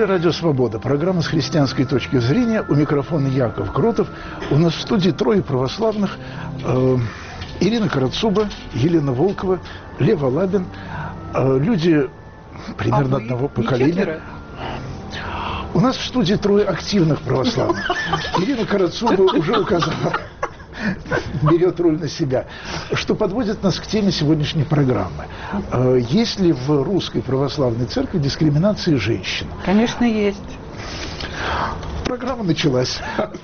эфире «Радио Свобода». Программа «С христианской точки зрения». У микрофона Яков Кротов. У нас в студии трое православных. Ирина Карацуба, Елена Волкова, Лев Алабин. Люди примерно одного поколения. У нас в студии трое активных православных. Ирина Карацуба уже указала, берет роль на себя, что подводит нас к теме сегодняшней программы. Есть ли в русской православной церкви дискриминация женщин? Конечно, есть. Программа началась.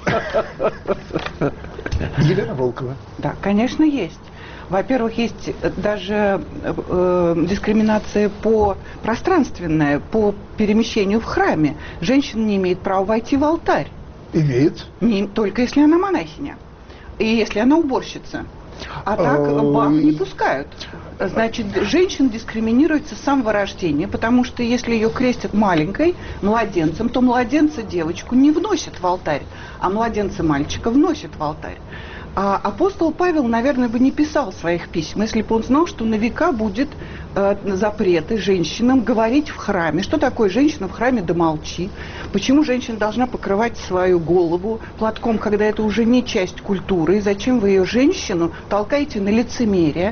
Елена Волкова. Да, конечно, есть. Во-первых, есть даже дискриминация пространственная, по перемещению в храме. Женщина не имеет права войти в алтарь. Имеет? Только если она монахиня. И если она уборщица. А так баб не пускают. Значит, женщина дискриминируется с самого рождения, потому что если ее крестят маленькой, младенцем, то младенца девочку не вносят в алтарь, а младенца мальчика вносят в алтарь. А апостол Павел, наверное, бы не писал своих писем, если бы он знал, что на века будет запреты женщинам говорить в храме. Что такое женщина в храме? Да молчи. Почему женщина должна покрывать свою голову платком, когда это уже не часть культуры? И зачем вы ее, женщину, толкаете на лицемерие?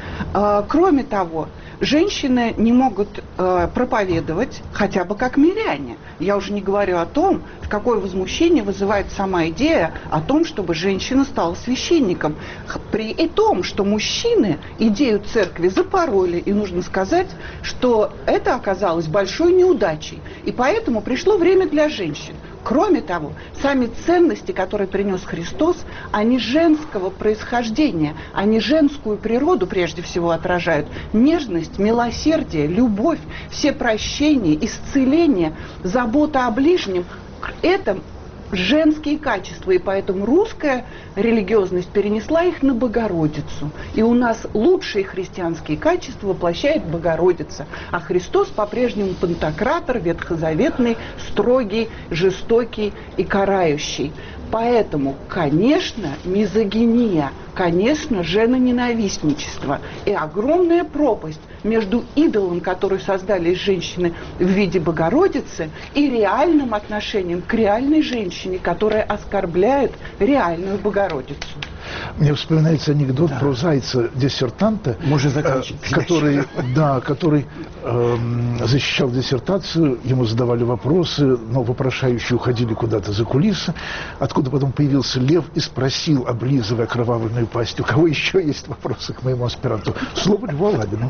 Кроме того, женщины не могут проповедовать хотя бы как миряне. Я уже не говорю о том, какое возмущение вызывает сама идея о том, чтобы женщина стала священником. При том, что мужчины идею церкви запороли, и нужно сказать, что это оказалось большой неудачей. И поэтому пришло время для женщин. Кроме того, сами ценности, которые принес Христос, они женского происхождения, они женскую природу прежде всего отражают. Нежность, милосердие, любовь, все прощения, исцеление, забота о ближнем – это женские качества, и поэтому русская религиозность перенесла их на Богородицу. И у нас лучшие христианские качества воплощает Богородица. А Христос по-прежнему пантократор, ветхозаветный, строгий, жестокий и карающий. Поэтому, конечно, мизогиния, конечно, женоненавистничество и огромная пропасть между идолом, который создали из женщины в виде Богородицы, и реальным отношением к реальной женщине, которая оскорбляет реальную Богородицу. Мне вспоминается анекдот про зайца-диссертанта, который защищал диссертацию, ему задавали вопросы, но вопрошающие уходили куда-то за кулисы, откуда потом появился лев и спросил, облизывая окровавленную пасть: у кого еще есть вопросы к моему аспиранту? Слово Льву Алабину.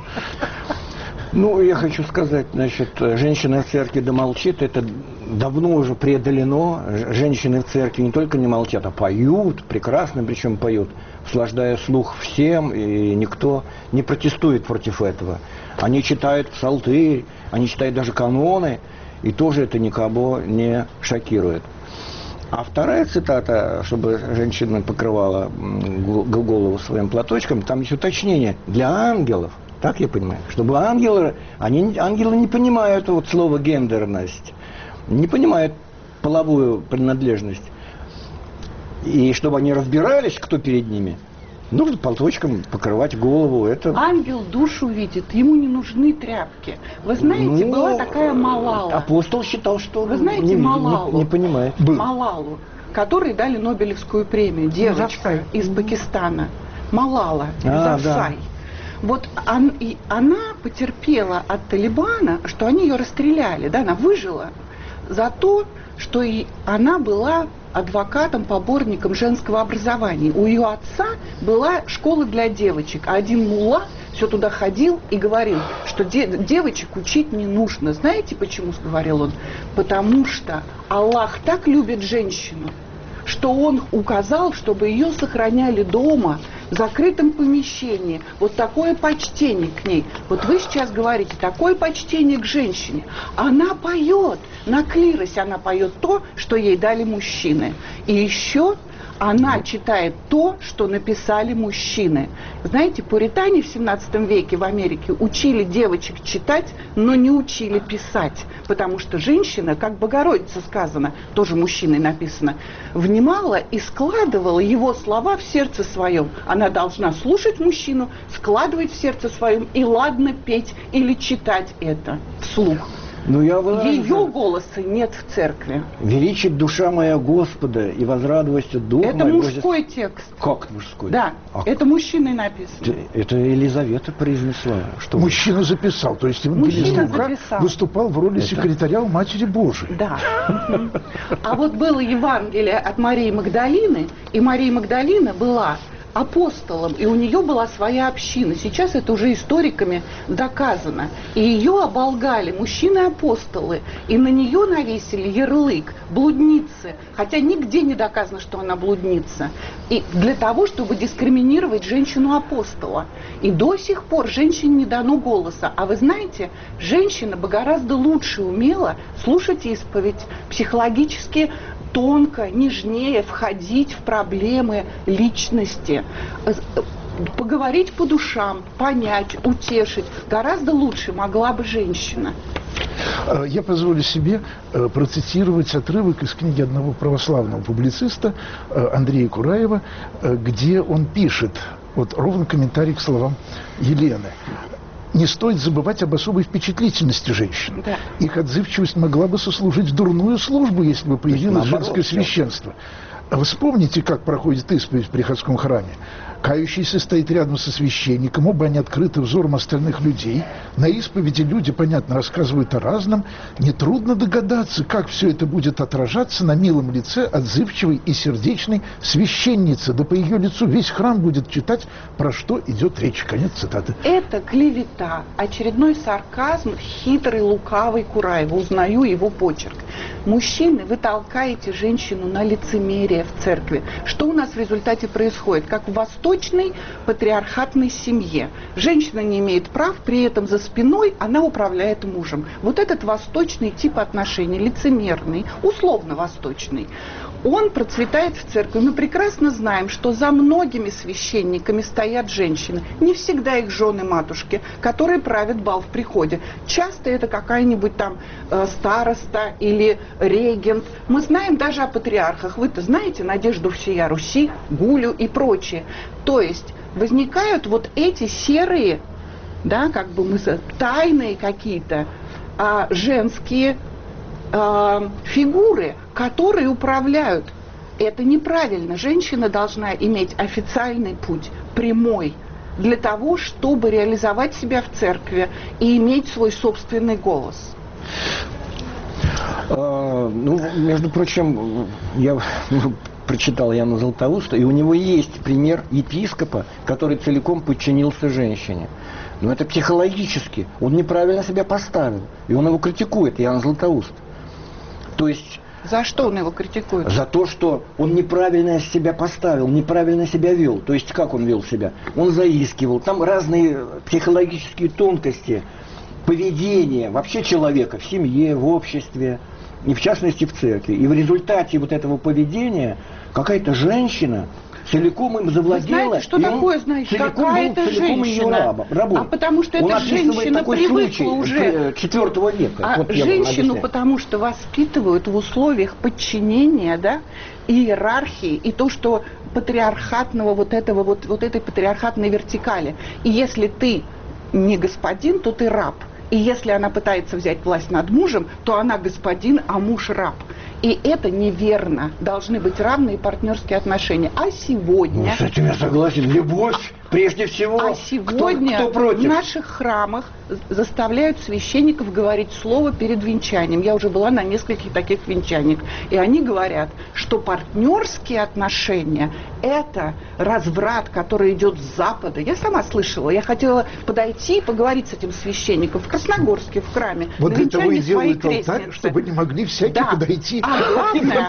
Ну, я хочу сказать, значит, женщина в церкви да молчит, это давно уже преодолено. Женщины в церкви не только не молчат, а поют, прекрасно, причем поют, услаждая слух всем, и никто не протестует против этого. Они читают псалтырь, они читают даже каноны, и тоже это никого не шокирует. А вторая цитата, чтобы женщина покрывала голову своим платочком, там есть уточнение: для ангелов. Так я понимаю, чтобы ангелы не понимают вот слово гендерность, не понимают половую принадлежность. И чтобы они разбирались, кто перед ними, нужно платочком покрывать голову. Это... Ангел душу видит, ему не нужны тряпки. Вы знаете, была такая Малала. Апостол считал, что вы знаете Малалу, не понимает. Малалу, которой дали Нобелевскую премию, девочка из Пакистана. Малала Юзафзай. Вот она потерпела от Талибана, что они ее расстреляли, да, она выжила за то, что она была адвокатом, поборником женского образования. У ее отца была школа для девочек, а один мулла все туда ходил и говорил, что девочек учить не нужно. Знаете, почему, говорил он? Потому что Аллах так любит женщину, что он указал, чтобы ее сохраняли дома, в закрытом помещении. Вот такое почтение к ней. Вот вы сейчас говорите, такое почтение к женщине. Она поет, на клиросе она поет то, что ей дали мужчины. И еще она читает то, что написали мужчины. Знаете, пуритане в 17 веке в Америке учили девочек читать, но не учили писать. Потому что женщина, как Богородица сказано, тоже мужчиной написано, внимала и складывала его слова в сердце своем. Она должна слушать мужчину, складывать в сердце своем и ладно петь или читать это вслух. Ну, Ее голоса нет в церкви. «Величит душа моя Господа, и возрадуйся дух мой». Это мужской текст. Как мужской? Да, это мужчиной написано. Это Елизавета произнесла. Что Мужчина записал, то есть евангелист Лука выступал в роли секретаря у Матери Божией. Да. А вот было Евангелие от Марии Магдалины, и Мария Магдалина была апостолом, и у нее была своя община. Сейчас это уже историками доказано. И ее оболгали мужчины-апостолы, и на нее навесили ярлык блудницы, хотя нигде не доказано, что она блудница. И для того, чтобы дискриминировать женщину-апостола. И до сих пор женщине не дано голоса. А вы знаете, женщина бы гораздо лучше умела слушать исповедь, психологически тонко, нежнее входить в проблемы личности, поговорить по душам, понять, утешить. Гораздо лучше могла бы женщина. Я позволю себе процитировать отрывок из книги одного православного публициста Андрея Кураева, где он пишет, вот ровно комментарий к словам Елены. Не стоит забывать об особой впечатлительности женщин. Да. Их отзывчивость могла бы сослужить дурную службу, если бы появилось женское священство. Вспомните, как проходит исповедь в приходском храме. Кающийся стоит рядом со священником, оба они открыты взором остальных людей. На исповеди люди, понятно, рассказывают о разном. Нетрудно догадаться, как все это будет отражаться на милом лице отзывчивой и сердечной священницы. Да по ее лицу весь храм будет читать, про что идет речь. Конец цитаты. Это клевета, очередной сарказм, хитрый, лукавый Кураева. Узнаю его почерк. Мужчины, вы толкаете женщину на лицемерие в церкви. Что у нас в результате происходит? Как в восточной патриархатной семье. Женщина не имеет прав, при этом за спиной она управляет мужем. Вот этот восточный тип отношений, лицемерный, условно восточный, он процветает в церкви. Мы прекрасно знаем, что за многими священниками стоят женщины. Не всегда их жены-матушки, которые правят бал в приходе. Часто это какая-нибудь там староста или регент. Мы знаем даже о патриархах. Вы-то знаете Надежду всея Руси, Гулю и прочее. То есть возникают вот эти серые, да, как бы тайные какие-то женские фигуры, которые управляют. Это неправильно. Женщина должна иметь официальный путь, прямой, для того, чтобы реализовать себя в церкви и иметь свой собственный голос. Ну, между прочим, я прочитал Яна Златоуста, и у него есть пример епископа, который целиком подчинился женщине. Но это психологически. Он неправильно себя поставил. И он его критикует, Ян Златоуст. То есть... За что он его критикует? За то, что он неправильно себя поставил, неправильно себя вел. То есть как он вел себя? Он заискивал. Там разные психологические тонкости поведения вообще человека в семье, в обществе, и в частности в церкви. И в результате вот этого поведения какая-то женщина целиком им завладела. Знаете, что такое, знаете, какая-то женщина? А потому что эта женщина привыкла уже. 4 века. Вот женщину, потому что воспитывают в условиях подчинения, да, иерархии, и то, что патриархатного вот этой патриархатной вертикали. И если ты не господин, то ты раб. И если она пытается взять власть над мужем, то она господин, а муж раб. И это неверно. Должны быть равные партнерские отношения. А сегодня... Ну, с этим я согласен. Любовь прежде всего. А сегодня кто против? В наших храмах заставляют священников говорить слово перед венчанием. Я уже была на нескольких таких венчаниях. И они говорят, что партнерские отношения – это разврат, который идет с Запада. Я сама слышала. Я хотела подойти и поговорить с этим священником в Красногорске, в храме. Вот для того и делают алтарь, чтобы не могли всякие подойти. А главное,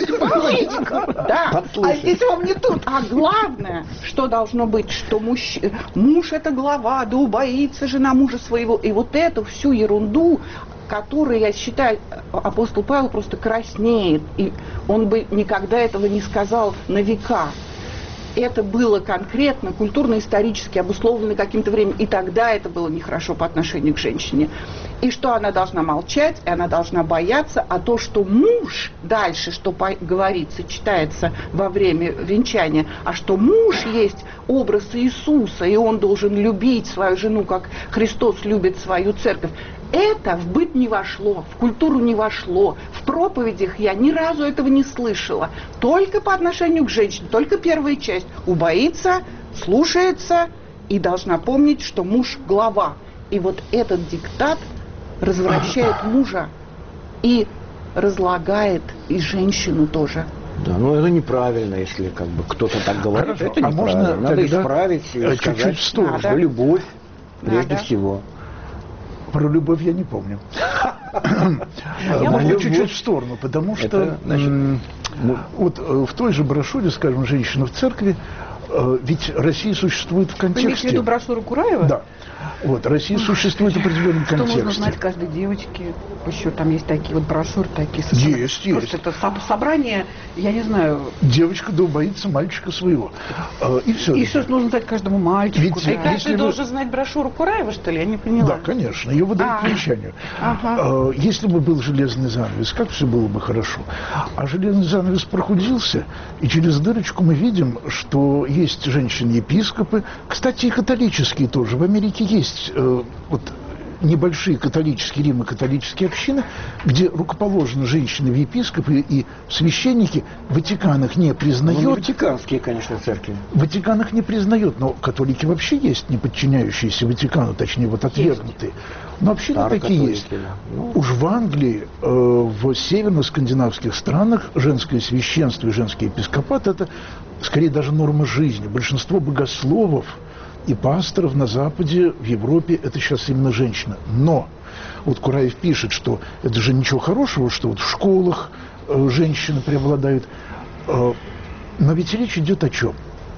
да, а здесь вам не тут. А главное, что должно быть, что муж это глава, да убоится жена мужа своего. И вот эту всю ерунду, которую, я считаю, апостол Павел просто краснеет. И он бы никогда этого не сказал на века. Это было конкретно, культурно-исторически обусловлено каким-то временем. И тогда это было нехорошо по отношению к женщине. И что она должна молчать, и она должна бояться. А то, что муж дальше, что говорится, читается во время венчания, а что муж есть образ Иисуса, и он должен любить свою жену, как Христос любит свою церковь. это в быт не вошло, в культуру не вошло, в проповедях я ни разу этого не слышала. Только по отношению к женщине, только первая часть. Убоится, слушается и должна помнить, что муж глава. И вот этот диктат развращает мужа и разлагает и женщину тоже. Да, но это неправильно, если как бы кто-то так говорит. Хорошо. Это неправильно. Можно Надо тогда исправить и чуть-чуть сказать, в сторону. что любовь прежде Надо. всего. Про любовь я не помню. Можно чуть-чуть в сторону, потому что Это, значит, вот в той же брошюре, скажем, «Женщина в церкви», ведь Россия существует в Вы имеете в виду контексте. брошюру Кураева? Да. Вот, Россия существует в определенном Что можно контексте. знать каждой девочке? Еще там есть такие вот брошюры, такие. Есть. Просто это собрание, я не знаю. Девочка да убоится мальчика своего. И все. И что нужно знать каждому мальчику? Ведь, И если каждый вы- должен знать брошюру Кураева, что ли? Я не поняла. Да, конечно, ее выдают по венчанию. Ага. Если бы был железный занавес, как все было бы хорошо. А железный занавес прохудился, и через дырочку мы видим, что есть женщины-епископы, кстати, и католические тоже. В Америке есть вот небольшие католические, римо-католические общины, где рукоположены женщины в епископы и священники. Ватикан их не признает. Ну, не ватиканские, конечно, церкви. Ватикан их не признает, но католики вообще есть, не подчиняющиеся Ватикану, точнее, вот отвергнутые. Но общины такие есть. Да. Ну, Уж в Англии, в северно-скандинавских странах женское священство и женский епископат – это скорее даже норма жизни. Большинство богословов и пасторов на Западе, в Европе – это сейчас именно женщина. Но вот Кураев пишет, что это же ничего хорошего, что вот в школах женщины преобладают. Но ведь речь идет о чем?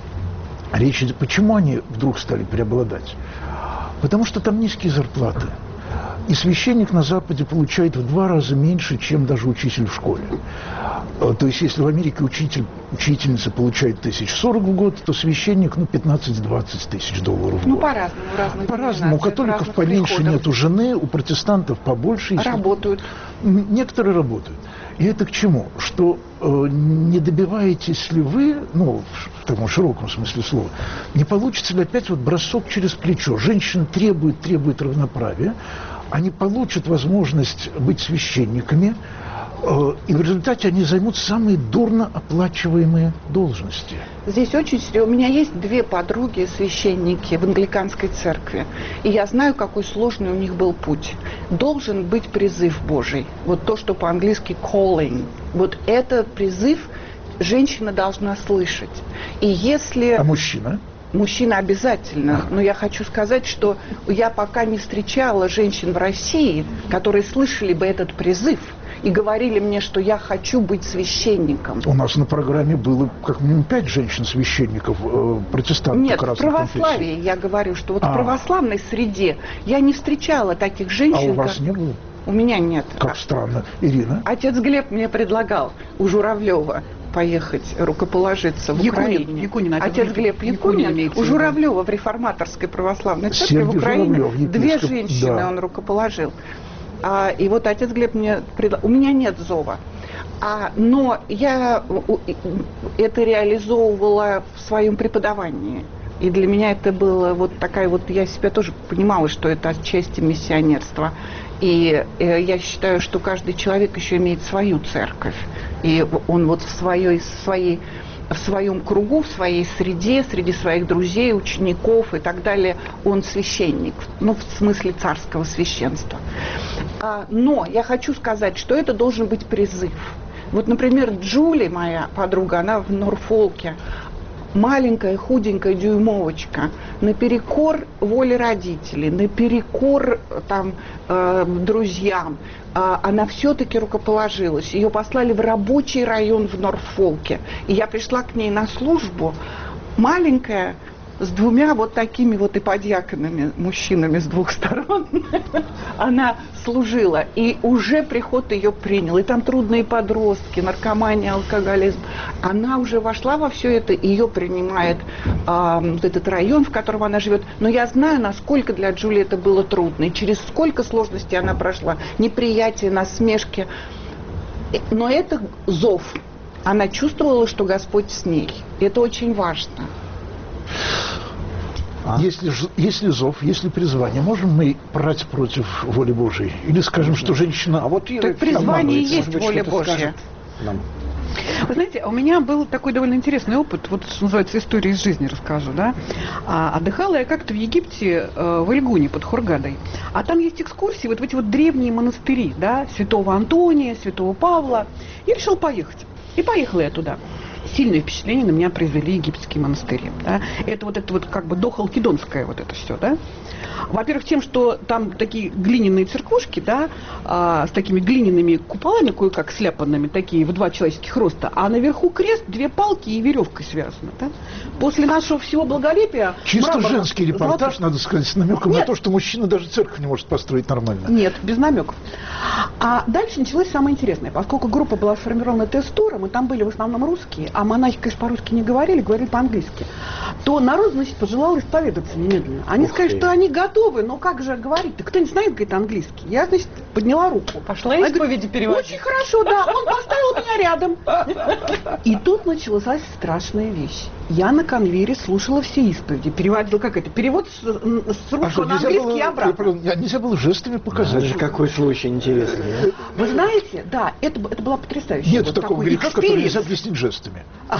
Речь идет, почему они вдруг стали преобладать? Потому что там низкие зарплаты. И священник на Западе получает в 2 раза меньше, чем даже учитель в школе. То есть, если в Америке учительница получает 1040 в год, то священник, 15-20 тысяч долларов в год. По-разному, в разных По-разному. У деноминациях, католиков разных поменьше приходах. нету жены, у протестантов побольше. Если- Работают. Некоторые работают. И это к чему? Что не добиваетесь ли вы, в таком широком смысле слова, не получится ли опять вот бросок через плечо? Женщина требует равноправия, они получат возможность быть священниками, и в результате они займут самые дурно оплачиваемые должности. Здесь очень серьезно. У меня есть 2 подруги, священники в англиканской церкви. И я знаю, какой сложный у них был путь. Должен быть призыв Божий. Вот то, что по-английски calling. Вот этот призыв женщина должна слышать. И если... А мужчина? Мужчина обязательно. Но я хочу сказать, что я пока не встречала женщин в России, которые слышали бы этот призыв и говорили мне, что я хочу быть священником. У нас на программе было как минимум 5 женщин-священников, протестантов. Нет, в разных православии конфессий. я говорю, что вот в православной среде я не встречала таких А женщин. у вас не было? У меня нет. Как странно. Ирина? Отец Глеб мне предлагал у Журавлева поехать рукоположиться в Украине. Якунин, Отец Глеб Якунин имеется у в виду. Журавлева в реформаторской православной церкви Сергий в Украине Журавлев, 2 епископ, женщины да. он рукоположил. И вот отец Глеб мне предлагал. У меня нет зова. Но я это реализовывала в своем преподавании. И для меня это было вот такая вот, я себя тоже понимала, что это отчасти миссионерство. И я считаю, что каждый человек еще имеет свою церковь. И он вот в своем кругу, в своей среде, среди своих друзей, учеников и так далее, он священник, в смысле царского священства. Но я хочу сказать, что это должен быть призыв. Вот, например, Джули, моя подруга, она в Норфолке, маленькая, худенькая дюймовочка, наперекор воле родителей, наперекор друзьям, она все-таки рукоположилась. Ее послали в рабочий район в Норфолке. И я пришла к ней на службу, маленькая, с 2 вот такими вот иподьяконами, мужчинами с 2 сторон, она служила. И уже приход ее принял. И там трудные подростки, наркомания, алкоголизм. Она уже вошла во все это, и ее принимает вот этот район, в котором она живет. Но я знаю, насколько для Джулии это было трудно. И через сколько сложностей она прошла. Неприятие, насмешки. Но это зов. Она чувствовала, что Господь с ней. Это очень важно. Если зов, если призвание, можем мы брать против воли Божией? Или скажем, что женщина... А вот так призвание и есть воля Божья. Вы знаете, у меня был такой довольно интересный опыт, вот что называется, история из жизни расскажу, да. Отдыхала я как-то в Египте, в Эльгуне под Хургадой, а там есть экскурсии вот в эти вот древние монастыри, да, Святого Антония, Святого Павла. Я решила поехать. И поехала я туда. Сильное впечатление на меня произвели египетские монастыри. Да? Это вот как бы дохалкидонское вот это все, да. Во-первых, тем, что там такие глиняные церквушки, да, с такими глиняными куполами, кое-как сляпанными, такие в 2 человеческих роста, а наверху крест, 2 палки и веревкой связаны. Да? После нашего всего благолепия... Чисто женский репортаж, надо сказать, с намеком на то, что мужчина даже церковь не может построить нормально. Нет, без намеков. А дальше началось самое интересное. Поскольку группа была сформирована тестуром, и там были в основном русские, а монахи, конечно, по-русски не говорили, говорили по-английски, то народ, значит, пожелал исповедаться немедленно. Они сказали, что они готовы, но как же говорить-то? Кто не знает, говорит, английский. Я, значит, подняла руку. Пошла исповеди переводить. Очень хорошо, да. Он поставил меня рядом. И тут началась страшная вещь. Я на конвейере слушала все исповеди. Переводила, как это? Перевод с русского на английский и обратно. Нельзя было жестами показать. Это же какой случай интересный. Вы знаете, да, это была потрясающая. Нет такого греха, который нельзя объяснить жестами.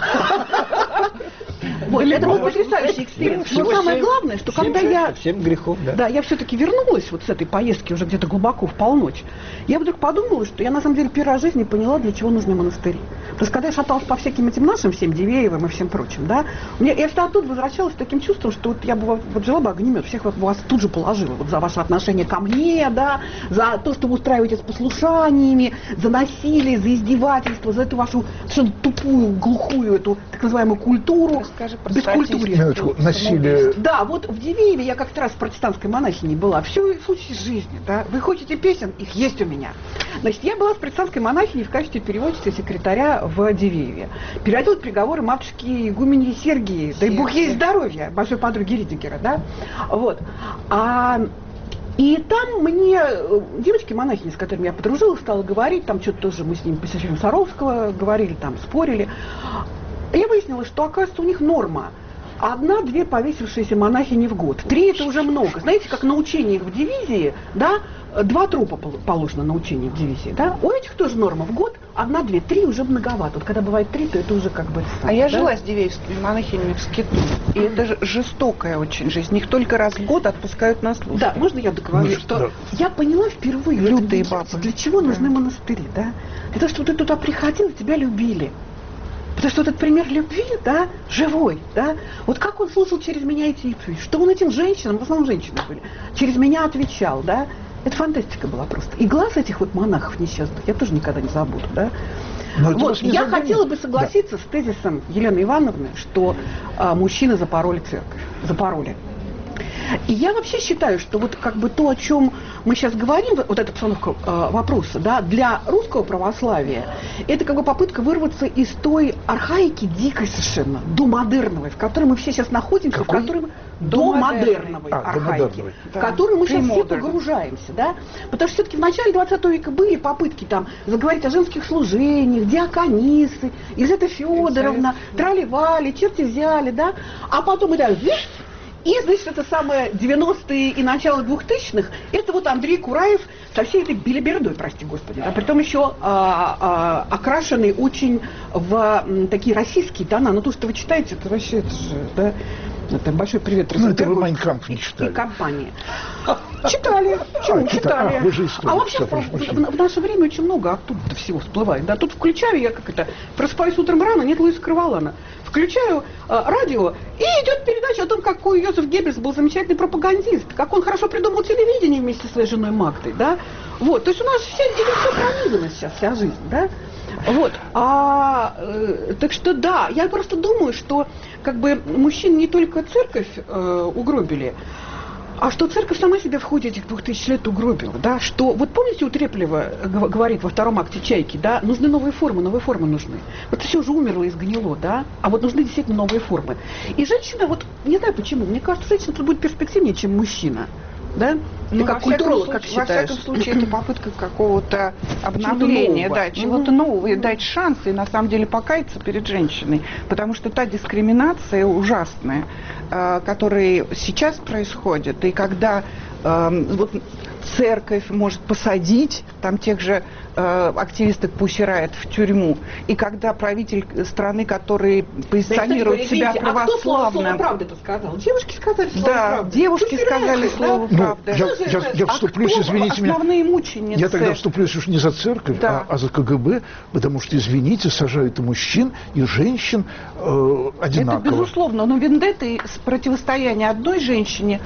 Вот, это был потрясающий экспириенс. Но самое главное, что когда я... 7 грехов, да. Да, я все-таки вернулась вот с этой поездки уже где-то глубоко в полночь. Я вдруг подумала, что я на самом деле первый раз в жизни поняла, для чего нужны монастыри. Потому что когда я шаталась по всяким этим нашим, всем Дивеевым и всем прочим, да, я всегда оттуда возвращалась с таким чувством, что вот я бы вот жила бы огнемет, всех вас тут же положила. Вот за ваше отношение ко мне, да, за то, что вы устраиваете с послушаниями, за насилие, за издевательство, за эту вашу совершенно тупую, глухую, эту так называемую культуру. Расскажи про бескультурье. Насилие. Да, вот в Дивееве я как-то раз в протестантской монахиней была. Все случай из жизни, да. Вы хотите песен? Их есть у меня. Значит, я была в протестантской монахиней в качестве переводчицы и секретаря в Дивееве. Переводила приговоры матушки игуменьи Сергии, дай бог ей здоровья, большой подруги Ридикера, да. Вот. И там мне девочки-монахини, с которыми я подружилась, стала говорить, там что-то тоже мы с ними по сочинению Саровского говорили, там спорили. Я выяснила, что, оказывается, у них норма 1-2 повесившиеся монахини в год. 3 это уже много. Знаете, как на учениях в дивизии, да, 2 трупа положено на учениях в дивизии, да. У этих тоже норма в год 1-2, 3 уже многовато. Вот когда бывает 3, то это уже как бы... А я жила с дивеевскими монахинями в Скиту. И это же жестокая очень жизнь. Их только раз в год отпускают на службу. Да, можно я договорю, что я поняла впервые, лютые бабы, для чего нужны монастыри, да? Для того, чтобы ты туда приходил, тебя любили. Потому что вот этот пример любви, да, живой, да, вот как он слушал через меня эти исповеди, что он этим женщинам, в основном женщины были, через меня отвечал, да, это фантастика была просто. И глаз этих вот монахов несчастных я тоже никогда не забуду, да. Вот, я хотела бы согласиться с тезисом Елены Ивановны, что мужчины запороли церковь, запороли. И я вообще считаю, что вот как бы то, о чем мы сейчас говорим, вот эта постановка вопроса, да, для русского православия, это как бы попытка вырваться из той архаики дикой совершенно, домодерновой, в которой мы все сейчас находимся, в которой мы... Домодерновой архаики, в которую мы сейчас все погружаемся, да, потому что все-таки в начале 20 века были попытки там заговорить о женских служениях, диаконисы, Елизавета Федоровна, трали-вали, черти взяли, да, а потом и так, и, значит, это самое 90-е и начало 2000-х, это вот Андрей Кураев со всей этой белибердой, прости господи, да, притом еще окрашенный очень в такие российские тона, но то, что вы читаете, это вообще, это же, да, это большой привет. Ну, это вы «Майн кампф» не читали. И компании. Читали. Почему? Читали. А вообще в наше время очень много оттуда всего всплывает. Да, тут включаю я, просыпаюсь утром рано, нет Луиса Карвалана. Включаю радио, и идет передача о том, какой Йозеф Геббельс был замечательный пропагандист, как он хорошо придумал телевидение вместе со своей женой Магдой, да. Вот, то есть у нас все пронизано сейчас, вся жизнь, да. Вот, так что да, я просто думаю, что как бы мужчин не только церковь угробили, а что церковь сама себя в ходе этих 2000 лет угробила, да, что, вот помните, у Треплева говорит во 2-м акте «Чайки», да, нужны новые формы нужны. Вот все уже умерло и сгнило, да, а вот нужны действительно новые формы. И женщина, вот, не знаю почему, мне кажется, женщина тут будет перспективнее, чем мужчина. да? Ты Ну, как культуролог, как во считаешь? всяком случае, это попытка какого-то обновления, нового. да, чего-то нового, и дать шанс, и на самом деле покаяться перед женщиной. Потому что та дискриминация ужасная, которая сейчас происходит, и когда вот церковь может посадить там тех же активисток Pussy Riot в тюрьму, и когда правитель страны, который позиционирует себя православным... А кто слово правды-то сказал? Девушки сказали слово правды. Да, девушки сказали слово правды. Я вступлюсь, извините меня. Основные мученицы? Я тогда вступлюсь уж не за церковь, Да. а за КГБ, потому что, извините, сажают и мужчин, и женщин одинаково. Это безусловно, но вендетта и противостояние одной женщине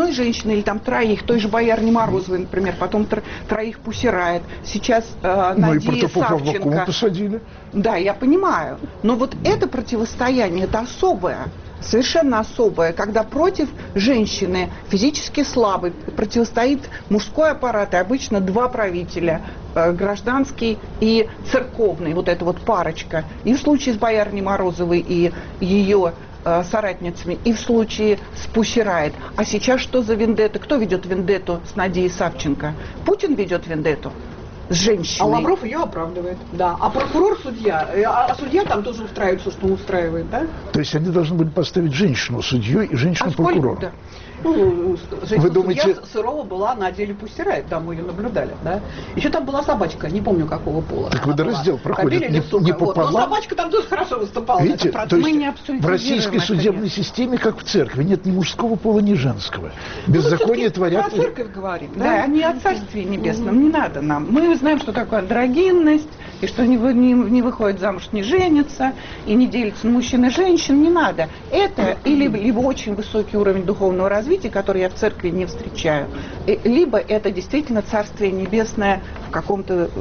или там троих, той же Боярни Морозовой, например, потом троих Pussy Riot, сейчас Ну и Надии протопопа Савченко. посадили. Да, я понимаю. Но вот это противостояние, это особое. Совершенно особое, когда против женщины физически слабой противостоит мужской аппарат, и обычно два правителя, гражданский и церковный, вот эта вот парочка. И в случае с Боярней Морозовой и ее соратницами, и в случае с Pussy Riot. А сейчас что за вендетта? Кто ведет вендетту с Надией Савченко? Путин ведет вендетту с женщиной. А Лавров ее оправдывает. Да. А прокурор судья. А судья там тоже устраивает все, что он устраивает, да? То есть они должны были поставить женщину судьей и женщину прокурора. Да. Ну, Вы думаете... судья Сырова была на отделе Pussy Riot, да, мы ее наблюдали, да. Еще там была собачка, не помню какого пола. Так водораздел проходит Кобель или сука. не Вот. пополам. Но собачка там тоже хорошо выступала. Видите, на этом то есть Мы не в абсолютизируем российской это, судебной конечно. системе, как в церкви, нет ни мужского пола, ни женского. Беззаконие творят... Про церковь говорим, Да, да? а не о Царстве Небесном, не надо нам. Мы знаем, что такое андрогинность, и что не выходит замуж, не женится, и не делится на мужчин и женщин, не надо. Это либо очень высокий уровень духовного развития, который я в церкви не встречаю, либо это действительно Царствие Небесное в каком-то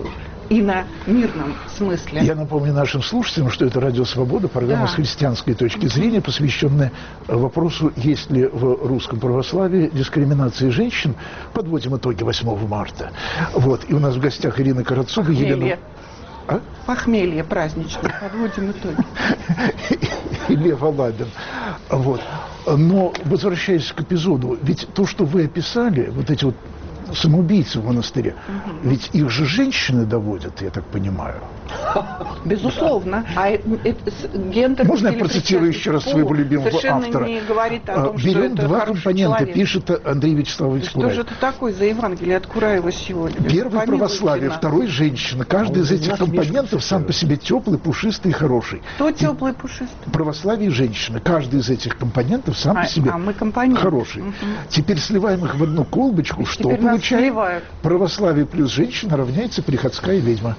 иномирном смысле. Я напомню нашим слушателям, что это «Радио Свобода», программа с христианской точки зрения, посвященная вопросу, есть ли в русском православии дискриминация женщин. Подводим итоги 8 марта. Вот. И у нас в гостях Ирина Карацуба, Елена... А? Похмелье праздничное, подводим итоги. И Лев Алабин. Вот. Но, возвращаясь к эпизоду, ведь то, что вы описали, вот эти вот самоубийцы в монастыре, ведь их же женщины доводят, я так понимаю. Безусловно. А гендер... Можно я процитирую еще раз своего любимого совершенно автора? не говорит о том, что берем это два хороший компонента, человек. пишет Андрей Вячеславович Что Кураев. же это такое за Евангелие от Кураева сегодня? Первый Помилуйте православие, нас. второй женщина. Каждый из этих компонентов сам по себе теплый, пушистый и хороший. Кто теплый, пушистый? Православие и женщина. Каждый из этих компонентов сам по себе мы компонент. хороший. Теперь сливаем их в одну колбочку. Что Теперь нас получаем? сливают. Православие плюс женщина равняется приходская ведьма.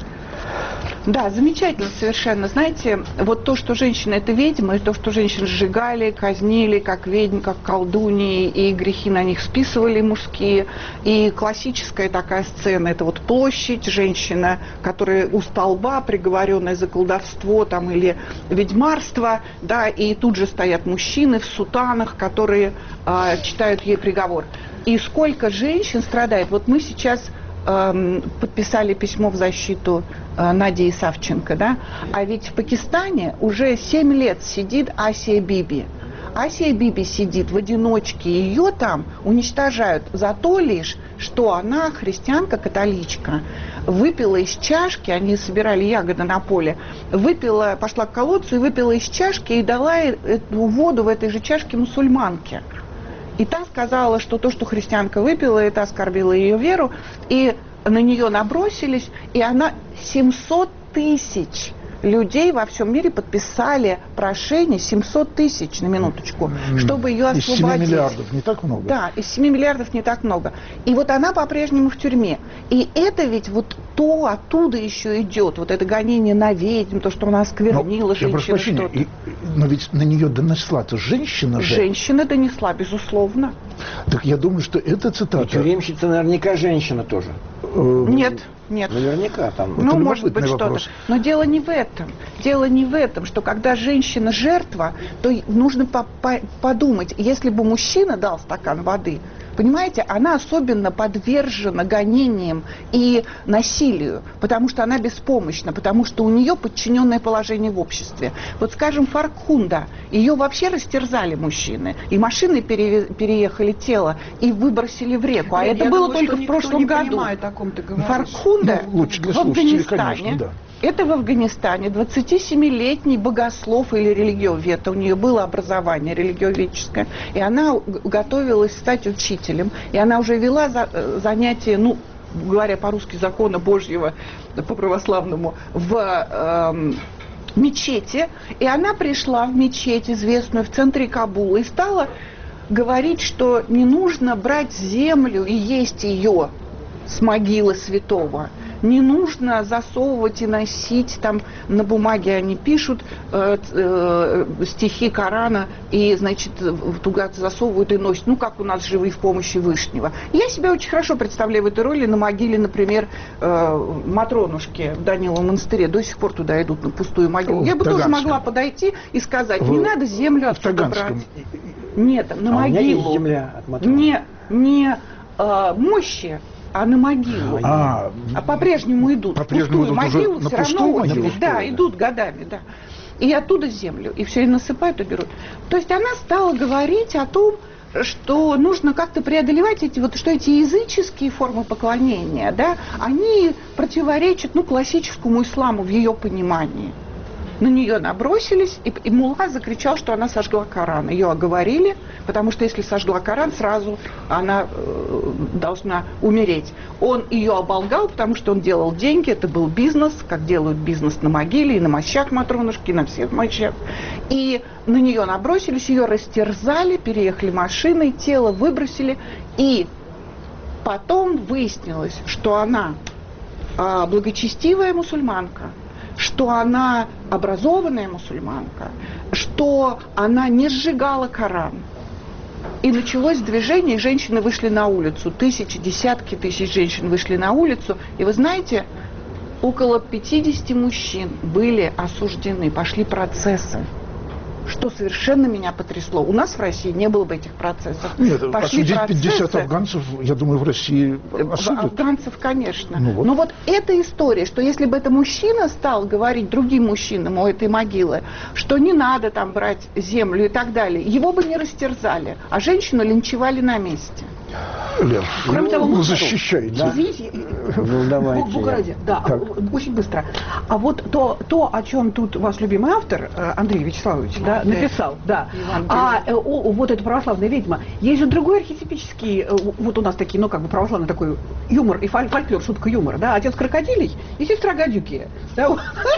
Да, замечательно совершенно. Знаете, вот то, что женщина это ведьма, и то, что женщин сжигали, казнили, как ведьм, как колдуньи, и грехи на них списывали мужские. И классическая такая сцена, это вот площадь, женщина, которая у столба, приговоренная за колдовство там, или ведьмарство, да, и тут же стоят мужчины в сутанах, которые читают ей приговор. И сколько женщин страдает. Вот мы сейчас подписали письмо в защиту Надии Савченко, да? А ведь в Пакистане уже 7 лет сидит Асия Биби. Асия Биби сидит в одиночке, ее там уничтожают за то лишь, что она христианка-католичка. Выпила из чашки, они собирали ягоды на поле, выпила, пошла к колодцу и выпила из чашки и дала эту воду в этой же чашке мусульманке. И та сказала, что то, что христианка выпила, это оскорбило ее веру, и на нее набросились, и она 700 тысяч людей во всем мире подписали прошение, 700 тысяч, на минуточку, чтобы ее освободить. Из 7 миллиардов не так много? Да, из 7 миллиардов не так много. И вот она по-прежнему в тюрьме. И это ведь вот то оттуда еще идет, вот это гонение на ведьм, то, что она осквернила женщину. Что-то. Но ведь на нее донесла-то женщина же. Женщина донесла, безусловно. Так я думаю, что это цитата... И тюремщица наверняка женщина тоже. Нет. Наверняка там. Ну, может быть, что-то. вопрос. Но дело не в этом. Дело не в этом, что когда женщина жертва, то нужно подумать, если бы мужчина дал стакан воды, понимаете, она особенно подвержена гонениям и насилию, потому что она беспомощна, потому что у нее подчиненное положение в обществе. Вот, скажем, Фархунда Ее вообще растерзали мужчины. И машины переехали тело и выбросили в реку. А это было только в прошлом году. Понимает, о ком ты говоришь. Фархунда лучше для в Афганистане. конечно, да. Это в Афганистане 27-летний богослов или религиовед. У нее было образование религиоведческое. И она готовилась стать учителем. И она уже вела занятия, ну, говоря по-русски, закона Божьего, по-православному, в мечети. И она пришла в мечеть, известную в центре Кабула, и стала говорить, что не нужно брать землю и есть ее с могилы святого. Не нужно засовывать и носить, там на бумаге они пишут стихи Корана и, значит, туда засовывают и носят, ну, как у нас живы в помощи Вышнего. Я себя очень хорошо представляю в этой роли на могиле, например, Матронушки в Даниловом монастыре. До сих пор туда идут на пустую могилу. Я бы тоже могла подойти и сказать, не надо землю отсюда брать. Нет, на могилу. У меня есть земля от Матроны. Не мощи, а на могилу. А по-прежнему идут. По-прежнему пустую могилу уже все на равно могилу, очередь. Да, идут годами, да. И оттуда землю. И все и насыпают, и берут. То есть она стала говорить о том, что нужно как-то преодолевать эти вот, что эти языческие формы поклонения, да, они противоречат, ну, классическому исламу в ее понимании. На нее набросились, и мулла закричал, что она сожгла Коран. Ее оговорили, потому что если сожгла Коран, сразу она должна умереть. Он ее оболгал, потому что он делал деньги, это был бизнес, как делают бизнес на могиле, и на мощах Матронушки, и на всех мощах. И на нее набросились, ее растерзали, переехали машиной, тело выбросили, и потом выяснилось, что она благочестивая мусульманка, что она образованная мусульманка, что она не сжигала Коран. И началось движение, и женщины вышли на улицу. Десятки тысяч женщин вышли на улицу. И вы знаете, около 50 мужчин были осуждены, пошли процессы. Что совершенно меня потрясло. У нас в России не было бы этих процессов. Нет, пошли осудить 50 афганцев, я думаю, в России осудят. Афганцев, конечно. Но вот эта история, что если бы это мужчина стал говорить другим мужчинам у этой могилы, что не надо там брать землю и так далее, его бы не растерзали, а женщину линчевали на месте. Лев, Кроме того, вы защищаете. Да. Извините, давайте. Бога ради. Да, очень быстро. А вот то, о чем тут ваш любимый автор, Андрей Вячеславович, да, написал, да. Вот эта православная ведьма. Есть же другой архетипический, вот у нас такие, ну, как бы православный такой юмор и фольклор, шутка юмора, да, отец крокодилей и сестра гадюки. Да?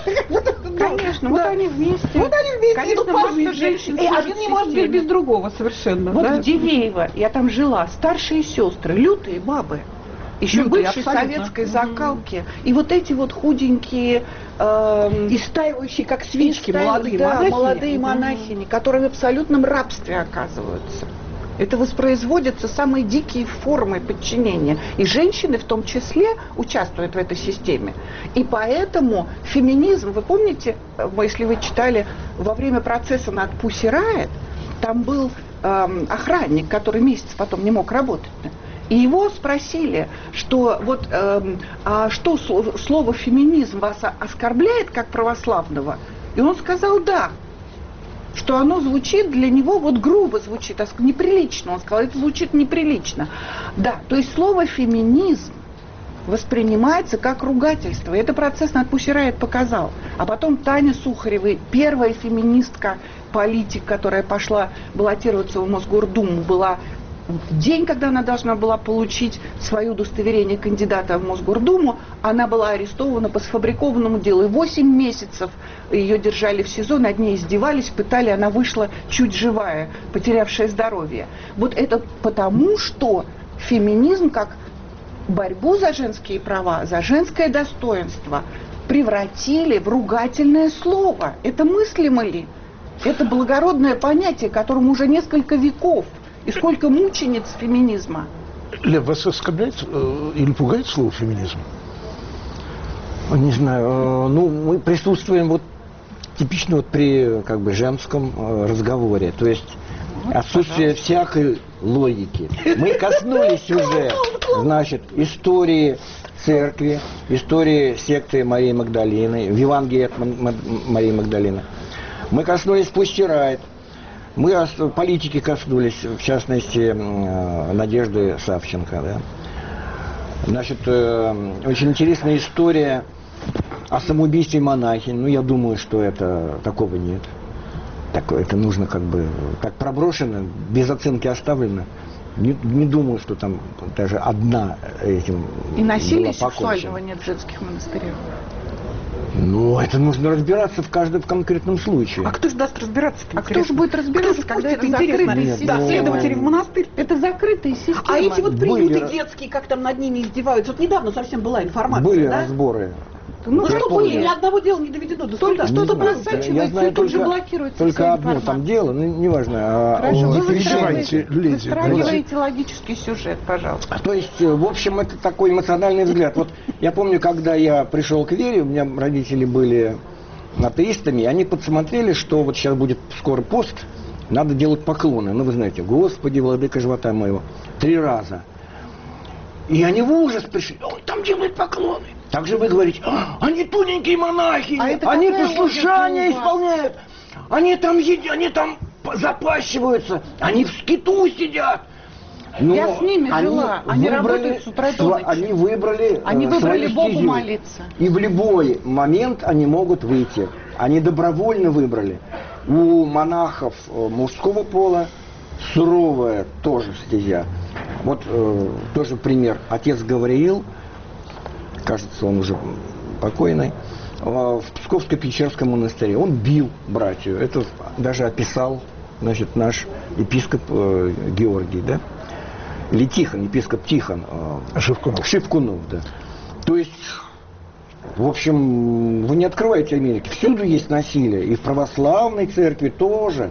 Конечно, вот они вместе. Конечно, масса женщин. И один не может быть без другого совершенно. Вот в Дивеево, я там жила, старшие сестры, лютые бабы, еще бывшей советской закалки, и вот эти вот худенькие, истаивающие, как свечки, молодые монахини, которые в абсолютном рабстве оказываются. Это воспроизводятся самые дикие формы подчинения. И женщины в том числе участвуют в этой системе. И поэтому феминизм, вы помните, если вы читали во время процесса над Пусси Райт, там был охранник, который месяц потом не мог работать. И его спросили, что вот, а что слово феминизм вас оскорбляет как православного? И он сказал да. Что оно звучит для него, вот грубо звучит, неприлично. Он сказал, это звучит неприлично. Да, то есть слово феминизм воспринимается как ругательство. И это процесс над Пусси Райт показал. А потом Таня Сухарева, первая феминистка, политик, которая пошла баллотироваться в Мосгордуму, была в день, когда она должна была получить свое удостоверение кандидата в Мосгордуму, она была арестована по сфабрикованному делу. И 8 месяцев ее держали в СИЗО, над ней издевались, пытали, она вышла чуть живая, потерявшая здоровье. Вот это потому, что феминизм, как борьбу за женские права, за женское достоинство, превратили в ругательное слово. Это мыслимо ли? Это благородное понятие, которому уже несколько веков. И сколько мучениц феминизма. Лев, вас оскорбляет или пугает слово феминизм? Не знаю. Ну, мы присутствуем вот типично вот при как бы женском разговоре. То есть отсутствие всякой логики. Мы коснулись уже, значит, истории церкви, истории секты Марии Магдалины, в Евангелии от Марии Магдалины. Мы коснулись Пусси Райт. Мы политики коснулись, в частности, Надежды Савченко. Да? Значит, очень интересная история о самоубийстве монахинь. Ну, я думаю, что такого нет. Это нужно как бы так проброшено, без оценки оставлено. Не думаю, что там даже одна этим И насилия была покончена. сексуального нет в женских монастырях. Ну, это нужно разбираться в каждом конкретном случае. А кто же даст разбираться? А кто же будет разбираться, когда это закрытая Нет, система? ну, следователи в монастырь. Это закрытая система. А эти вот Были приюты детские, как там над ними издеваются. Вот недавно совсем была информация, Были да? разборы. Ну Я что помню. были? Ни одного дела не доведено до Только суда. что-то Не знаю. просачивается, Я знаю и тут же только- блокируется Только вся одно там информация. дело, ну, неважно. Хорошо, не вы перебивайте, леди. выстраиваете логический сюжет, пожалуйста. То есть, в общем, это такой эмоциональный взгляд. Вот я помню, когда я пришел к вере, у меня родители были атеистами, и они подсмотрели, что вот сейчас будет скоро пост, надо делать поклоны. Ну, вы знаете, Господи, владыка живота моего. 3 раза. И они в ужас пришли. Он там делает поклоны. Так же вы говорите, они тоненькие монахи, А это они какая послушание логика у вас? исполняют, они там едят, они там запащиваются, они в скиту сидят. Но Я с ними жила, они работают с утра до ночи. Они выбрали Они выбрали свою Богу стезю. молиться. И в любой момент они могут выйти. Они добровольно выбрали. У монахов мужского пола суровая тоже стезя. Вот тоже пример. Отец Гавриил, кажется, он уже покойный, в Псковско-Печерском монастыре. Он бил братью. Это даже описал, значит, наш епископ Георгий, да? Или Тихон, епископ Тихон. Шевкунов, да. То есть, в общем, вы не открываете Америки. Всюду есть насилие. И в православной церкви тоже.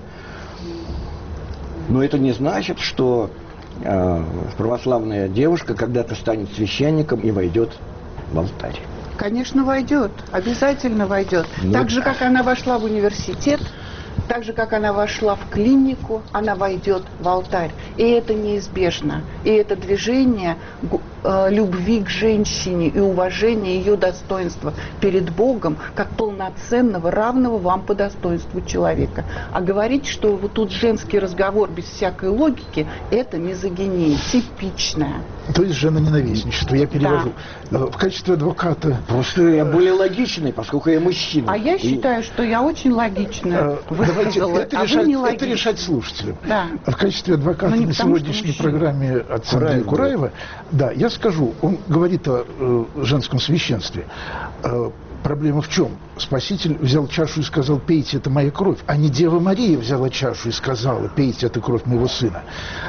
Но это не значит, что православная девушка когда-то станет священником и войдет в алтарь. Конечно, войдет, обязательно войдет. Ну, Так же, как она вошла в университет, так же, как она вошла в клинику, она войдет в алтарь. И это неизбежно. И это движение любви к женщине и уважения ее достоинства перед Богом, как полноценного, равного вам по достоинству человека. А говорить, что вот тут женский разговор без всякой логики, это мизогиния, типичная. То есть женоненавистничество, я перевожу. В качестве адвоката... Просто я более логичный, поскольку я мужчина. А я считаю, что я очень логична. Давайте это решать, решать слушателям. Да. В качестве адвоката Но не на потому, сегодняшней что программе отца Андрея Кураева, да, я скажу, он говорит о женском священстве. Проблема в чем? Спаситель взял чашу и сказал: пейте, это моя кровь. А не Дева Мария взяла чашу и сказала: пейте, это кровь моего сына.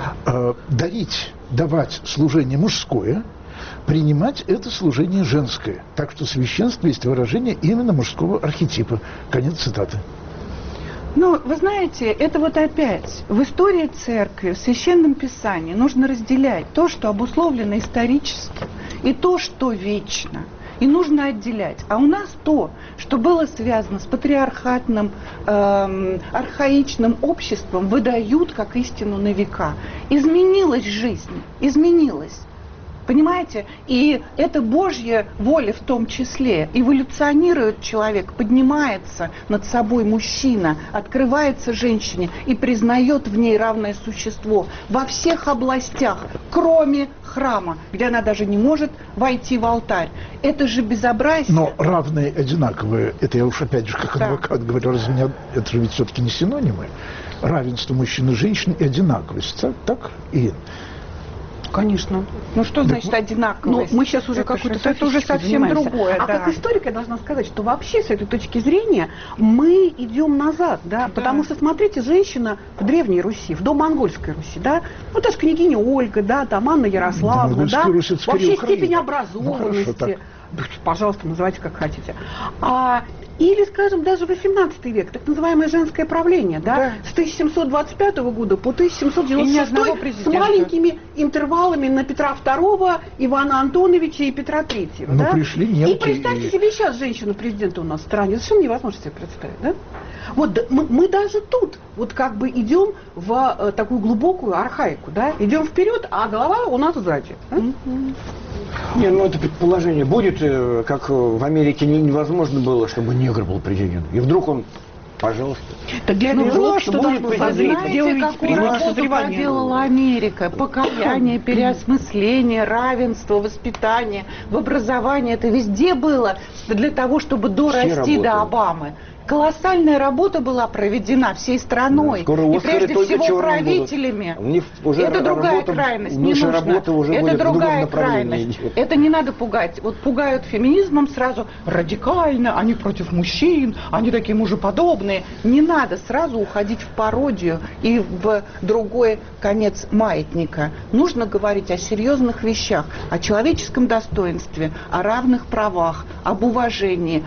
Давать служение мужское, принимать это служение женское. Так что священство есть выражение именно мужского архетипа. Конец цитаты. Ну, вы знаете, это вот опять в истории церкви, в Священном Писании нужно разделять то, что обусловлено исторически, и то, что вечно. И нужно отделять. А у нас то, что было связано с патриархатным, архаичным обществом, выдают как истину на века. Изменилась жизнь, изменилась. Понимаете? И это Божья воля в том числе. Эволюционирует человек, поднимается над собой мужчина, открывается женщине и признает в ней равное существо во всех областях, кроме храма, где она даже не может войти в алтарь. Это же безобразие. Но равные, одинаковые, это я уж опять же как адвокат говорю, разве не, это же ведь все-таки не синонимы. Равенство мужчин и женщин и одинаковость. Так, Ирина? Конечно. Ну что значит одинаковость? Но мы сейчас уже это уже совсем другое. А как историк я должна сказать, что вообще с этой точки зрения мы идем назад, да? Потому что, смотрите, женщина в Древней Руси, в домонгольской Руси, да, вот даже княгиня Ольга, да, там Анна Ярославна, да, Русь, вообще Украина. степень образованности. Ну, пожалуйста, называйте как хотите. Или, скажем, даже 18 век, так называемое женское правление, да, с 1725 года по 1796 с маленькими интервалами на Петра II, Ивана Антоновича и Петра III. Ну, да? пришли немки. И представьте себе сейчас женщину-президента у нас в стране, совершенно невозможно себе представить, да? Вот мы даже тут вот как бы идем в такую глубокую архаику, да, идем вперед, а голова у нас сзади. Не, ну это предположение. Будет, как в Америке невозможно было, чтобы негр был президентом. И вдруг он Пожалуйста. Так для Ну, этого вот, что будет должно позитив. созреть? Знаете, Где увидеть какую признак работу созревания? проделала Америка? Покаяние, переосмысление, равенство, воспитание, в образовании. Это везде было для того, чтобы дорасти работают. до Обамы. Колоссальная работа была проведена всей страной. Да, скоро и Оскары прежде только всего черным правителями. будут. У них уже Это другая работа, крайность, не наша нужно. работа уже Это будет в другом другая направлении крайность. идет. Это не надо пугать. Вот пугают феминизмом сразу радикально, они против мужчин, они такие мужеподобные. Не надо сразу уходить в пародию и в другой конец маятника. Нужно говорить о серьезных вещах, о человеческом достоинстве, о равных правах, об уважении,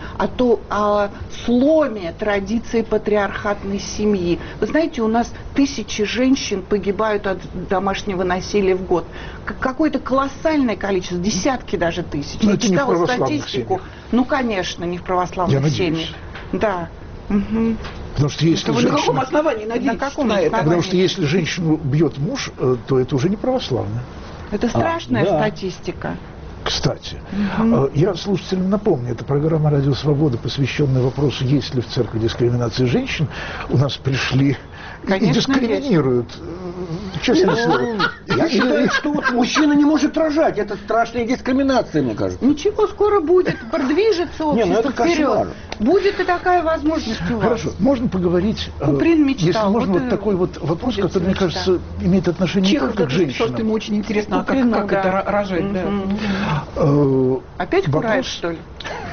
о сломе традиции патриархатной семьи. Вы знаете, у нас тысячи женщин погибают от домашнего насилия в год. Какое-то колоссальное количество, десятки даже тысяч. Но Я это не в читала православных статистику. семьях. Ну, конечно, не в православных Я семьях. надеюсь. Да. Мгм. Потому что если Вы на каком женщина... основании надеетесь каком на это? основании? Потому что если женщину бьет муж, то это уже не православно. Это страшная да. А статистика. Кстати, я слушателям напомню, это программа «Радио Свобода», посвященная вопросу, есть ли в церкви дискриминация женщин. У нас пришли и Конечно, дискриминируют. Честное слово. Я считаю, что вот мужчина не может рожать. Это страшная дискриминация, мне кажется. Ничего, скоро будет. Продвижется Не, ну общество это кошмар. вперед. Будет и такая возможность у вас. Хорошо, можно поговорить, Куприн мечтал, если можно, вот вот и такой вот вопрос, будет который, мне мечта. кажется, имеет отношение не Чехов только к записал, что женщинам. ему очень интересно, а Куприн, как да. это рожать, да. Мгм. Э, Опять вопрос- Кураев, что ли?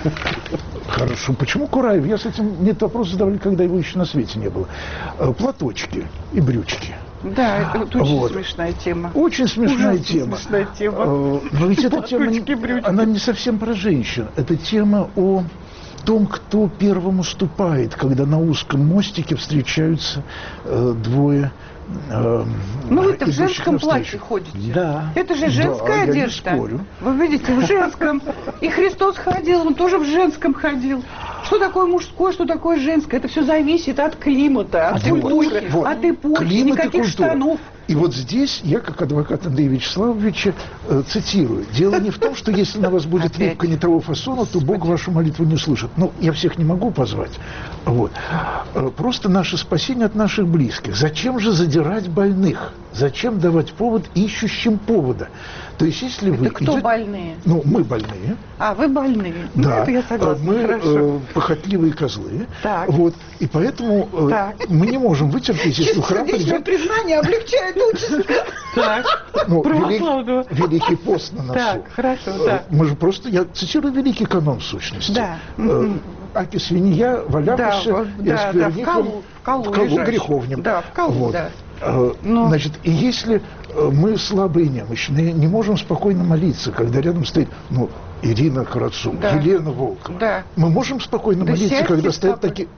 Хорошо, почему Кураев? Я с этим мне этот вопрос задавали, когда его еще на свете не было. Платочки и брючки. Да, это очень Вот. смешная тема. Очень смешная Ужасно тема. смешная тема. Но ведь эта тема, Платочки, брючки. она не совсем про женщин. Это тема о том, кто первым уступает, когда на узком мостике встречаются двое Ну вы-то в идущих женском навстречу. платье ходите. Да. Это же Да, женская я не одежда. спорю. Вы видите, в женском. И Христос ходил, он тоже в женском ходил. Что такое мужское, что такое женское? Это все зависит от климата, от культуры, Вот. от эпохи, Климат и никаких культура. штанов. И вот здесь я, как адвокат Андрея Вячеславовича, цитирую. Дело не в том, что если на вас будет Опять. юбка не того фасона, то Бог вашу молитву не услышит. Ну, я всех не могу позвать. Вот. Просто наше спасение от наших близких. Зачем же задирать больных? Зачем давать повод ищущим повода? То есть, если вы... Это кто больные? Ну, мы больные. А, вы больные. Ну, Да, это я согласна. мы Хорошо. похотливые козлы. Так. Вот. И поэтому Так. мы не можем вытерпеть, если в храм Чистосердечное придет... признание облегчает участь. Так, Ну, православного. Великий пост на носу. Так, хорошо, да. Мы же просто, я цитирую великий канон в сущности. Да. Аки свинья, валявшаяся, Да, и да, да, осквернителем, в колу лежащий. греховнем. Да, в колу, Вот. да. Но- Значит, и если мы слабые и немощные, не можем спокойно молиться, когда рядом стоит, ну, Ирина Карацуба, Да. Елена Волкова. Да. Мы можем спокойно Да молиться, сядьте когда стоят спокойно. такие...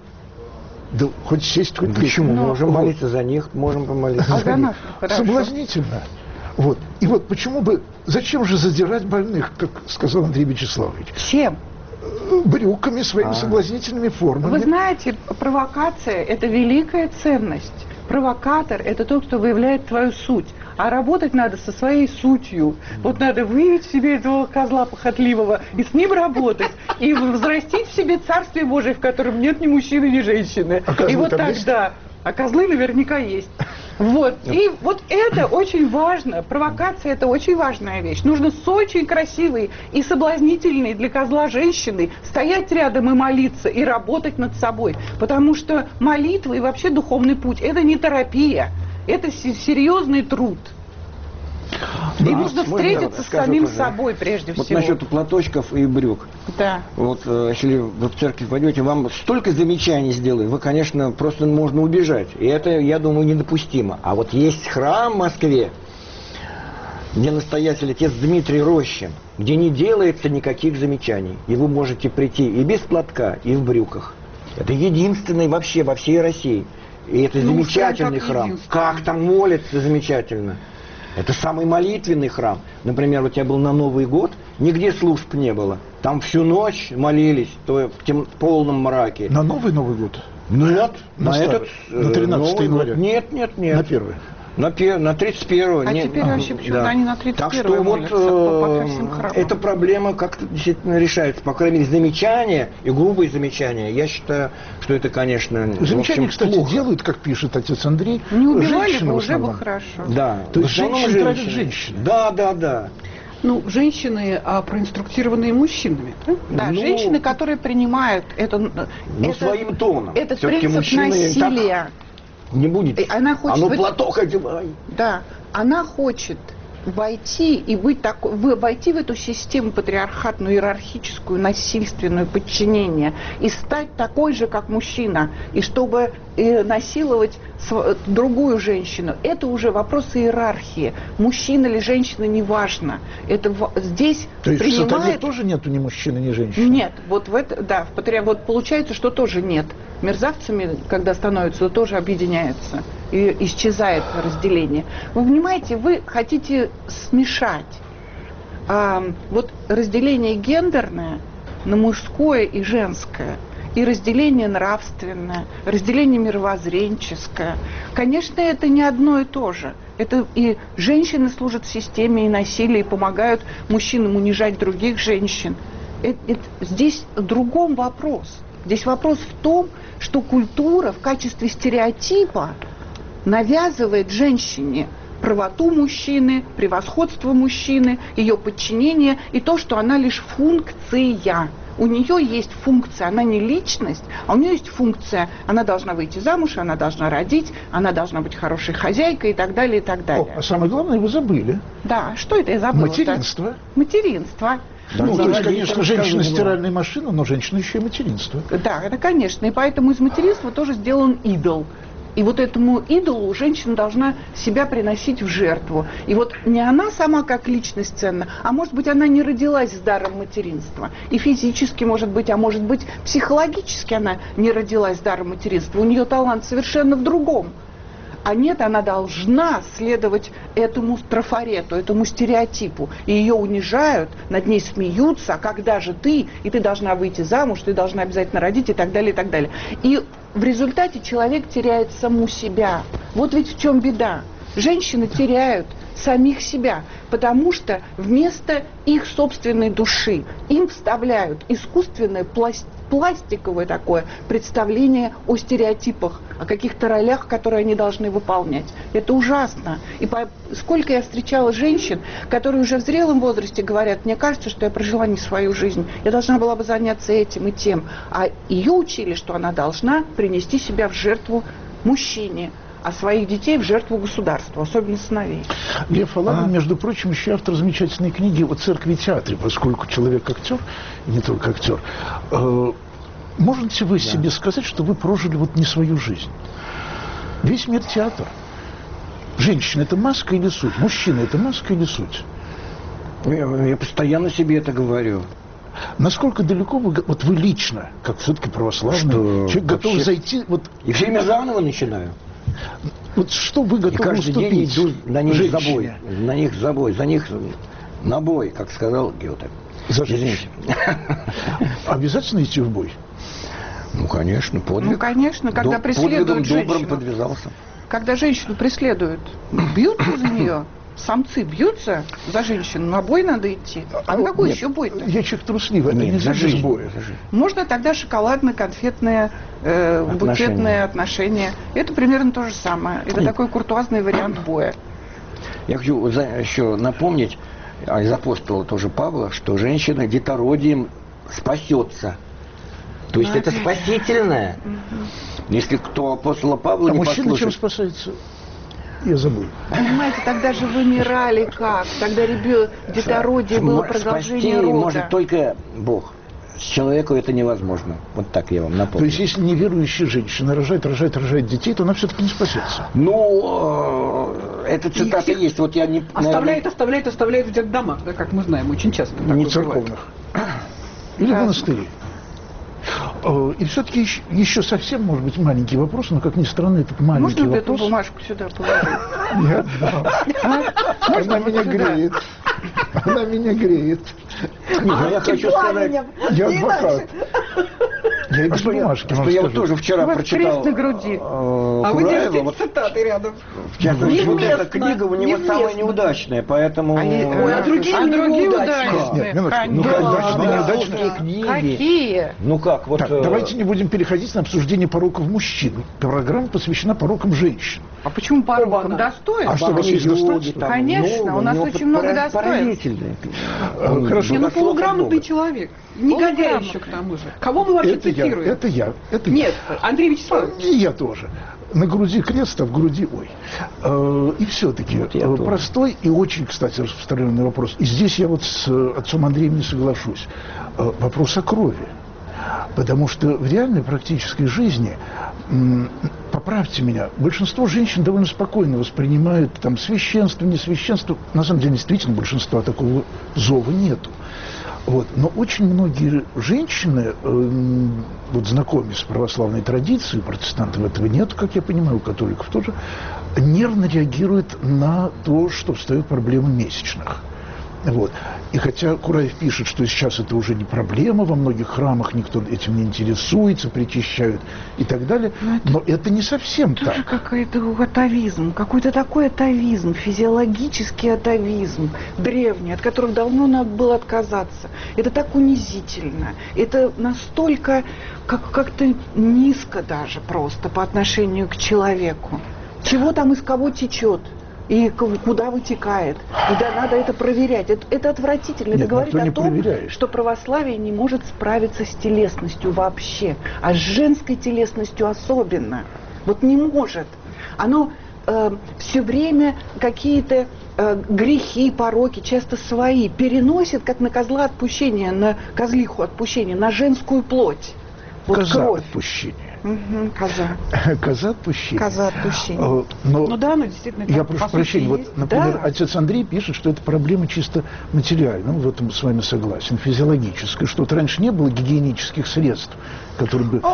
Да хоть сесть, хоть лечь. Почему? Ну, Можем вот. молиться за них, можем помолиться А за за них. нас хорошо. Соблазнительно. Вот. И вот почему бы, зачем же задирать больных, как сказал Андрей Вячеславович, Чем? брюками, своими соблазнительными формами. Вы знаете, провокация – это великая ценность. Провокатор – это тот, кто выявляет твою суть. А работать надо со своей сутью. Вот надо выявить в себе этого козла похотливого и с ним работать. И взрастить в себе Царствие Божие, в котором нет ни мужчины, ни женщины. А козлы И вот там есть? тогда... А козлы наверняка есть. Вот. И вот это очень важно. Провокация – это очень важная вещь. Нужно с очень красивой и соблазнительной для козла женщиной стоять рядом и молиться, и работать над собой. Потому что молитва и вообще духовный путь – это не терапия. Это серьезный труд. И нужно встретиться с скажу самим тоже. собой прежде Вот всего. насчет платочков и брюк. Да. Вот если вы в церковь пойдете, вам столько замечаний сделают, вы, конечно, просто можно убежать. И это, я думаю, недопустимо. А вот есть храм в Москве, где настоятель отец Дмитрий Рощин, где не делается никаких замечаний. И вы можете прийти и без платка, и в брюках. Это единственный вообще во всей России. И это Ну, замечательный как храм. единственный. Как там молятся замечательно. Это самый молитвенный храм. Например, вот я был на Новый год, нигде служб не было. Там всю ночь молились, то в полном мраке. На Новый год? Нет, На на старый, этот... на 13 Новый января. год. Нет. На первый. На 31-го. А теперь вообще почему-то они на 31-го Так что молятся по всем храмам. эта проблема как-то действительно решается. По крайней мере, замечания и грубые замечания. Я считаю, что это, конечно, Замечания, в общем, кстати, плохо. делают, как пишет отец Андрей, Не убивали женщины бы, в уже бы основном. хорошо. Да. То в есть основном женщины травят женщины. Да. Ну, женщины, проинструктированные мужчинами, да? Да, Ну, женщины, которые принимают это, своим тоном. этот Всё-таки принцип мужчины насилия. Не будет. И она хочет Оно быть- платок одевай. Да, она хочет войти и быть такой, войти в эту систему патриархатную, иерархическую, насильственную, подчинение и стать такой же, как мужчина, и чтобы насиловать другую женщину. Это уже вопрос иерархии. Мужчина или женщина, неважно. Это здесь То есть в сатане принимает... тоже нету ни мужчины, ни женщины? Нет, вот в это, да, вот получается, что тоже нет. Мерзавцами, когда становятся, то тоже объединяются. И исчезает разделение. Вы понимаете, вы хотите смешать вот разделение гендерное на мужское и женское, и разделение нравственное, разделение мировоззренческое. Конечно, это не одно и то же. Это и женщины служат в системе и насилия, и помогают мужчинам унижать других женщин. Здесь в другом вопрос. Здесь вопрос в том, что культура в качестве стереотипа навязывает женщине правоту мужчины, превосходство мужчины, ее подчинение и то, что она лишь функция. У нее есть функция, она не личность, а у нее есть функция. Она должна выйти замуж, она должна родить, она должна быть хорошей хозяйкой и так далее, и так далее. А самое главное, вы забыли. Да, что это я забыла? Материнство. Материнство. Ну, то есть, родители конечно, женщина рассказывали. стиральная машина, но женщина еще и материнство. Да, это конечно. И поэтому из материнства тоже сделан идол. И вот этому идолу женщина должна себя приносить в жертву. И вот не она сама как личность ценна, а может быть она не родилась с даром материнства. И физически может быть, а может быть психологически она не родилась с даром материнства. У нее талант совершенно в другом. А нет, она должна следовать этому трафарету, этому стереотипу. И ее унижают, над ней смеются, а когда же ты, и ты должна выйти замуж, ты должна обязательно родить и так далее, и так далее. И в результате человек теряет саму себя. Вот ведь в чем беда. Женщины теряют самих себя, потому что вместо их собственной души им вставляют искусственное пластиковое такое представление о стереотипах, о каких-то ролях, которые они должны выполнять. Это ужасно. И сколько я встречала женщин, которые уже в зрелом возрасте говорят: мне кажется, что я прожила не свою жизнь, я должна была бы заняться этим и тем. А ее учили, что она должна принести себя в жертву мужчине, а своих детей в жертву государству, особенно сыновей. Лев Алабин, между прочим, еще автор замечательной книги о церкви и театре, поскольку человек актер, и не только актер. Можете вы себе сказать, что вы прожили вот не свою жизнь? Весь мир театр. Женщина – это маска или суть? Мужчина – это маска или суть? Я постоянно себе это говорю. Насколько далеко вы лично, как все-таки православный человек, готовы зайти... И все время заново начинаю. Вот что вы И готовы каждый день уступить иду на них женщине? забой. На них забой. За них на бой, как сказал Гёте. За Извините. Обязательно идти в бой? Ну, конечно, подвиг. Ну, конечно, когда преследуют подвигом добрым женщину. подвязался. Когда женщину преследуют, бьются за нее, самцы бьются за женщину, на бой надо идти. А на какой нет, еще бой-то? Я человек трусливый, это Нет, не за за жизнь. боя. За жизнь. Можно тогда шоколадно-конфетное, букетное отношение. Это примерно то же самое. Это такой куртуазный вариант боя. Я хочу еще напомнить из апостола тоже Павла, что женщина детородием спасется. То есть это спасительное. Если кто апостола Павла А не мужчина чем послушает. спасается? Я забыл. Понимаете, тогда же вымирали как? Тогда детородие было продолжение Спасти рода. может только Бог. С человеку это невозможно. Вот так я вам То напомню. есть, если неверующая женщина рожает детей, то она все-таки не спасется. Ну, эта цитата их есть. Вот я не... Оставляет в детдомах, да, как мы знаем, очень часто. Не такое бывает. церковных. Или в монастыре. И все-таки еще совсем, может быть, маленький вопрос, но, как ни странно, этот маленький Можно эту вопрос... бумажку сюда положить? Я отдам. Она меня греет. Она меня греет. Я хочу сказать, Я адвокат. Я и без бумажки вам что я вот скажу. тоже вчера У вас прочитал крест на груди. А вы Кураева, держите вот, цитаты рядом. в частности, вот эта Невместно, книга у него невместно. самая неудачная, поэтому... Ой, а другие Нет, удачные. минуточку. Ну, Конечно. удачные, да, неудачные. русские книги. Какие? Ну как, вот... Так, давайте не будем переходить на обсуждение пороков мужчин. Программа посвящена порокам женщин. А почему порокам? Оба-на. Достоинств? А что, у вас есть достоинства? Конечно, у нас очень много достоинств. Поразительное. Хорошо. Не, ну От слов полуграмотный Бога. человек. Негодяй Полуграмотный. еще к тому же. Кого мы вообще Это я, цитируем? это я. Нет, Андрей Вячеславович. И я тоже. На груди крест, а в груди ой. И все-таки Вот я тоже. простой и очень, кстати, распространенный вопрос. И здесь я вот с отцом Андреем не соглашусь. Вопрос о крови. Потому что в реальной практической жизни, поправьте меня, большинство женщин довольно спокойно воспринимают там священство, не священство. На самом деле, действительно, большинства такого зова нету. Вот. Но очень многие женщины, вот знакомые с православной традицией, протестантов этого нет, как я понимаю, у католиков тоже, нервно реагируют на то, что встает проблема месячных. Вот. И хотя Кураев пишет, что сейчас это уже не проблема, во многих храмах никто этим не интересуется, причащают и так далее, но это не совсем Тоже так. какой-то атовизм, какой-то такой атовизм, физиологический атовизм, древний, от которого давно надо было отказаться. Это так унизительно, это настолько как-то низко даже просто по отношению к человеку. Чего там из кого течет? И куда вытекает. И да, надо это проверять. Это отвратительно. Нет, это говорит никто не о том, проверяет. что православие не может справиться с телесностью вообще. А с женской телесностью особенно. Вот не может. Оно все время какие-то грехи, пороки, часто свои, переносит, как на козла отпущения, на козлиху отпущения, на женскую плоть. Вот Коза кровь. отпущения. Мгм, коза. Коза отпущения. Коза отпущения. Но Ну да, ну действительно. я так, прошу по сути, прощения, вот, есть. например, Да. отец Андрей пишет, что это проблема чисто материальная, в этом с вами согласен, физиологическая, что вот раньше не было гигиенических средств, которые бы...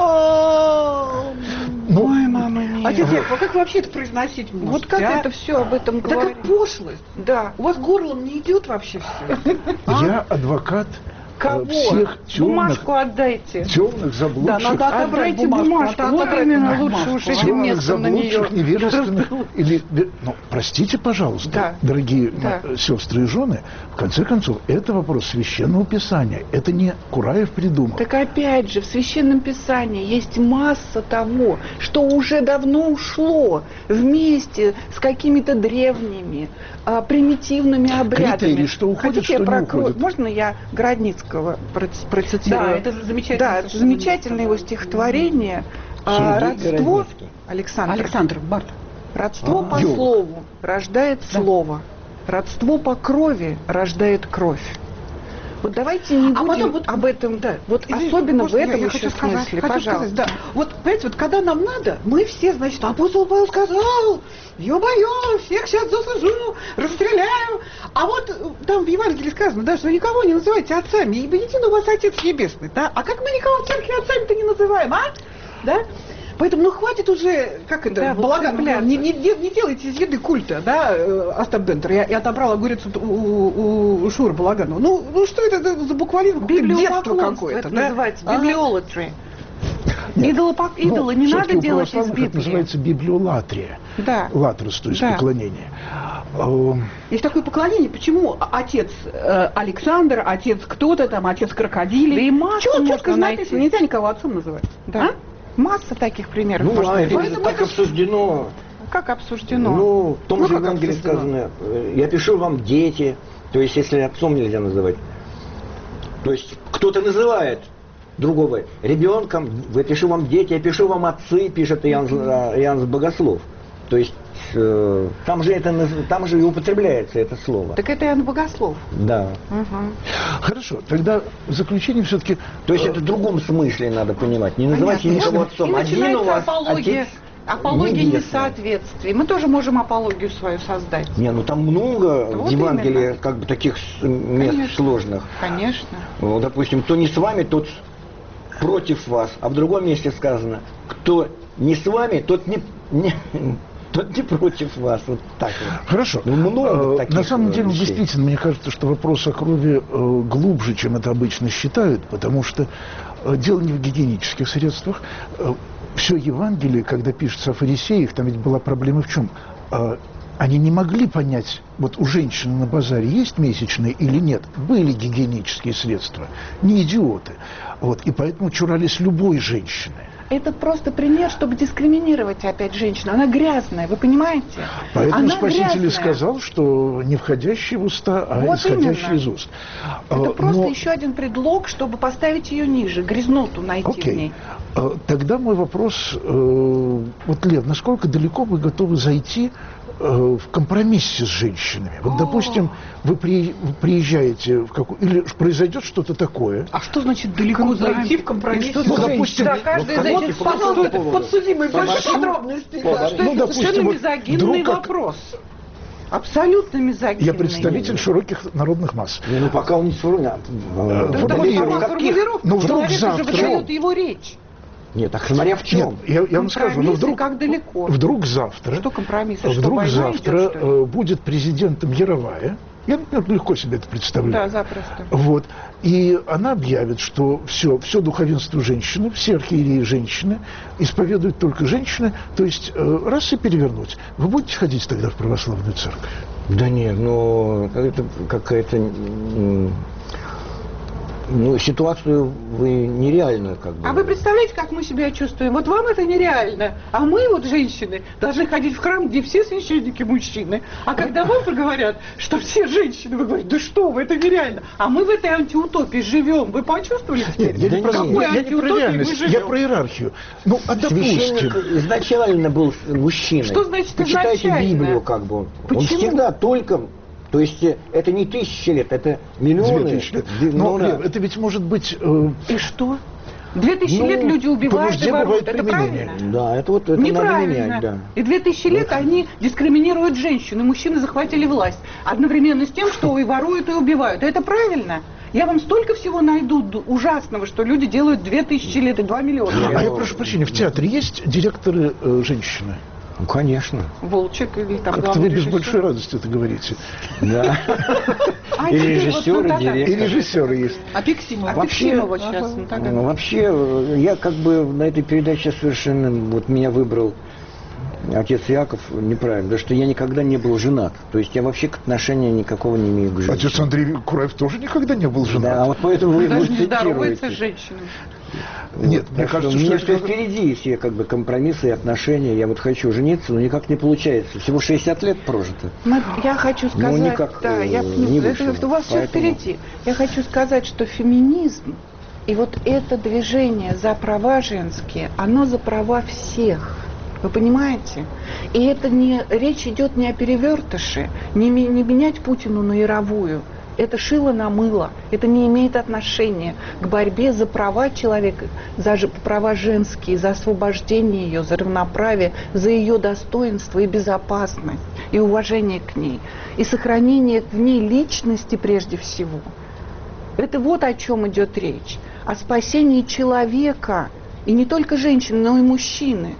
Ну, Ой, мама, нет. А теперь, а как вообще это произносить можете? Вот как а? это все об этом Это говорит? как пошлость. Да. У вас горлом не идет вообще все. я адвокат Кого? всех темных, Бумажку отдайте. заблудших, надо отобрать Отдайте бумажку. надо Вот отобрать именно бумажку. лучше уж этим темных, местом на нее. заблудших, невежественных, или, ну, простите, пожалуйста, Да. дорогие Да. сестры и жены, в конце концов, это вопрос священного писания, это не Кураев придумал. Так опять же, в Священном Писании есть масса того, что уже давно ушло вместе с какими-то древними, примитивными обрядами. Критерии, что уходит, Хотите, я что не прокрою? уходит. Можно я Городницкого процитирую? Да, это замечательно. Да, это замечательное его стихотворение. Сергей Родство, Городницкий. Александр, Барт. родство по Ёлка. слову рождает слово, родство по крови рождает кровь. Вот давайте не будем потом вот- об этом, Да, вот извините, особенно в можно этом я еще хочу сказать, смысле, хочу пожалуйста. сказать, да. Вот, понимаете, вот когда нам надо, мы все, значит, апостол Павел сказал, ё-моё, всех сейчас засужу, расстреляю. А вот там в Евангелии сказано, да, что никого не называйте отцами, ибо един у вас Отец Небесный, да? А как мы никого в церкви отцами-то не называем, а? Да? Поэтому, ну, хватит уже, как это, Да, балаган, вот не делайте из еды культа, да, Остап Дентер. Я отобрала огурец у Шуры Балаганова. Ну, что это за буквализм? Детство Библиопоклонство какое-то, это да? называется, А? библиолатри. Нет. Идола не всё-таки надо у делать из православных это Библии. называется библиолатрия. Да. Латрос, то есть Да. поклонение. Есть такое поклонение, почему отец Александр, отец кто-то там, отец крокодилий. Да и массу Чего можно четко найти. написано, нельзя никого отцом называть. Да. А? Масса таких примеров Ну, можно а это привести. так обсуждено. Как обсуждено? Ну, в том Ну, же как Евангелии обсуждено? сказано, я пишу вам дети, то есть если отцом нельзя называть. То есть кто-то называет другого ребенком, я пишу вам дети, я пишу вам отцы, пишет Иоанн Богослов. То есть там же и употребляется это слово. Так это Иоанн Богослов. Да. Мгм. Хорошо, тогда в заключение все-таки... То есть это в другом смысле надо понимать. Не называйте Понятно. никого И отцом. Один у начинается вас апология. отец Апология небесный. несоответствий. Мы тоже можем апологию свою создать. Не, ну там много Вот в Евангелии именно. как бы таких мест Конечно. сложных. Конечно. Ну, допустим, кто не с вами, тот против вас. А в другом месте сказано, кто не с вами, тот не против вас. Вот так вот. Хорошо. Ну, много таких На самом деле, вещей. действительно, мне кажется, что вопрос о крови глубже, чем это обычно считают, потому что дело не в гигиенических средствах. Все Евангелие, когда пишется о фарисеях, там ведь была проблема в чем? Они не могли понять, вот у женщины на базаре есть месячные или нет. Были гигиенические средства, не идиоты. Вот, и поэтому чурались любой женщины. Это просто пример, чтобы дискриминировать опять женщину. Она грязная, вы понимаете? Поэтому Она Спаситель и грязная. сказал, что не входящий в уста, а Вот исходящий именно. из уст. Это просто Но- еще один предлог, чтобы поставить ее ниже, грязноту найти в Окей. ней. Тогда мой вопрос, вот, Лев, насколько далеко вы готовы зайти в компромиссе с женщинами? Вот, допустим, вы приезжаете в какую... Или произойдет что-то такое. А что значит далеко зайти в компромисс? И что Ну, допустим, Да, каждый ну, зайдет по поводу пожалуйста, повода. подсудимый, больше Согласен. подробностей. Повода. Что Ну, это допустим, совершенно вот мизогинный вдруг как- вопрос. Абсолютно мизогинный. я представитель широких народных масс. Не, ну пока он не сформулирован. Да, формулирован. формулировка Ну, вдруг человека же завтра- выдает его речь. Нет, так смотря в чем. Нет, я вам скажу, но Компромиссы, вдруг, как далеко. вдруг завтра, Что компромиссы? Что, вдруг война завтра идет, что ли? будет президентом Яровая. Я, например, легко себе это представляю. Да, запросто. Вот. И она объявит, что все духовенство женщины, все архиереи женщины, исповедуют только женщины, то есть раз и перевернуть. Вы будете ходить тогда в православную церковь? Да нет, ну это какая-то ну, ситуацию вы нереально как бы. А вы представляете, как мы себя чувствуем? Вот вам это нереально. А мы, вот женщины, должны ходить в храм, где все священники мужчины. А когда вам говорят, что все женщины, вы говорите, да что вы, это нереально. А мы в этой антиутопии живем. Вы почувствовали теперь? Нет, я не Да про, нет. я не про антиутопии реальность, мы живем? я про иерархию. Ну, а Священник допустим... изначально был мужчиной. Что значит Почитайте изначально? Библию, как бы. Он Почему? всегда только. То есть это не тысячи лет, это миллионы. 2000 лет. Ну, Но, да. Лев, это ведь может быть... И что? 2000 Ну, лет люди по убивают нужде и воруют. бывает Это применение. правильно? Да, это вот это надо Неправильно. менять, да. И 2000 лет они дискриминируют женщин, и мужчины захватили власть. Одновременно с тем, что и воруют, и убивают. Это правильно? Я вам столько всего найду ужасного, что люди делают 2000 лет и 2 миллиона. А я прошу прощения, в театре есть директоры женщины? Ну, конечно. Волчек или там Как-то главный вы без режиссер. большой радости это говорите. Да. А И теперь вот режиссеры, ну, да-да. И директоры. режиссеры есть. А Пиксимова. Вообще, Пиксимова сейчас. ну, так, Ну, вообще, я как бы на этой передаче совершенно, вот меня выбрал отец Яков неправильно, потому что я никогда не был женат. То есть я вообще к отношения никакого не имею к женщине. Отец Андрей Кураев тоже никогда не был женат. Да, вот поэтому вы Даже его не здоровается с цитируете. женщинами. Нет, Вот, мне так что кажется, у меня что все впереди, все как бы компромиссы и отношения. Я вот хочу жениться, но никак не получается. Всего 60 лет прожито. Я хочу сказать, никак, да, я не понимаю, вышло. это у вас все Поэтому- впереди. Я хочу сказать, что феминизм и вот это движение за права женские, оно за права всех. Вы понимаете? И это не речь идет не о перевертыше, не менять Путину на Яровую. Это шило на мыло. Это не имеет отношения к борьбе за права человека, за права женские, за освобождение ее, за равноправие, за ее достоинство и безопасность, и уважение к ней, и сохранение в ней личности прежде всего. Это вот о чем идет речь. О спасении человека. И не только женщины, но и мужчины.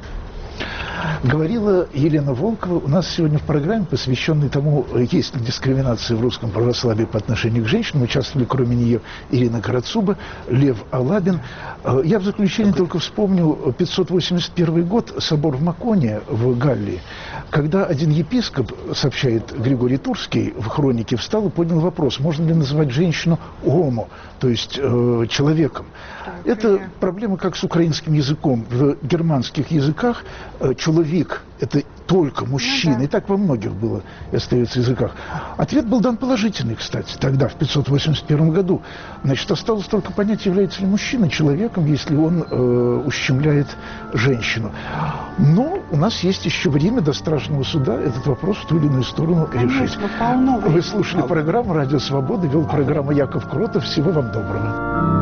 Говорила Елена Волкова у нас сегодня в программе, посвященной тому, есть ли дискриминация в русском православии по отношению к женщинам. Участвовали кроме нее Ирина Карацуба, Лев Алабин. Я в заключение только вспомнил 581 год, собор в Маконе в Галлии, когда один епископ, сообщает Григорий Турский, в хронике встал и поднял вопрос, можно ли называть женщину homo, то есть человеком. Это проблема как с украинским языком. В германских языках человек – это только мужчина. да. И так во многих было и остается языках. Ответ был дан положительный, кстати, тогда, в 581 году. Значит, осталось только понять, является ли мужчина человеком, если он ущемляет женщину. Но у нас есть еще время до страшного суда этот вопрос в ту или иную сторону решить. Конечно, полно Вы времени. слушали программу «Радио Свобода», вел программу Яков Кротов. Всего вам доброго.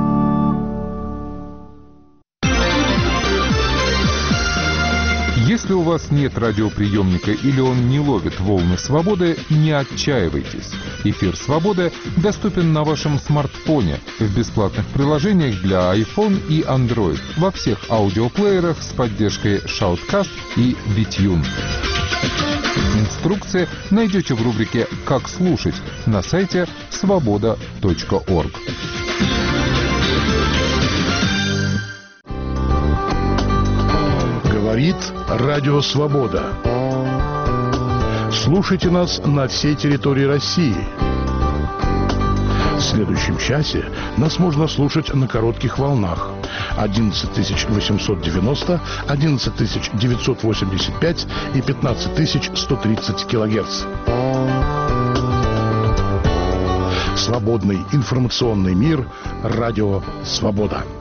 Если Если у вас нет радиоприемника или он не ловит волны свободы, не отчаивайтесь. Эфир «Свободы» доступен на вашем смартфоне в бесплатных приложениях для iPhone и Android во всех аудиоплеерах с поддержкой Shoutcast и BitTune. Инструкции найдете в рубрике «Как слушать» на сайте svoboda.org. Говорит Радио Свобода. Слушайте нас на всей территории России. В следующем часе нас можно слушать на коротких волнах 11890, 11985 и 15130 килогерц. Свободный информационный мир. Радио Свобода.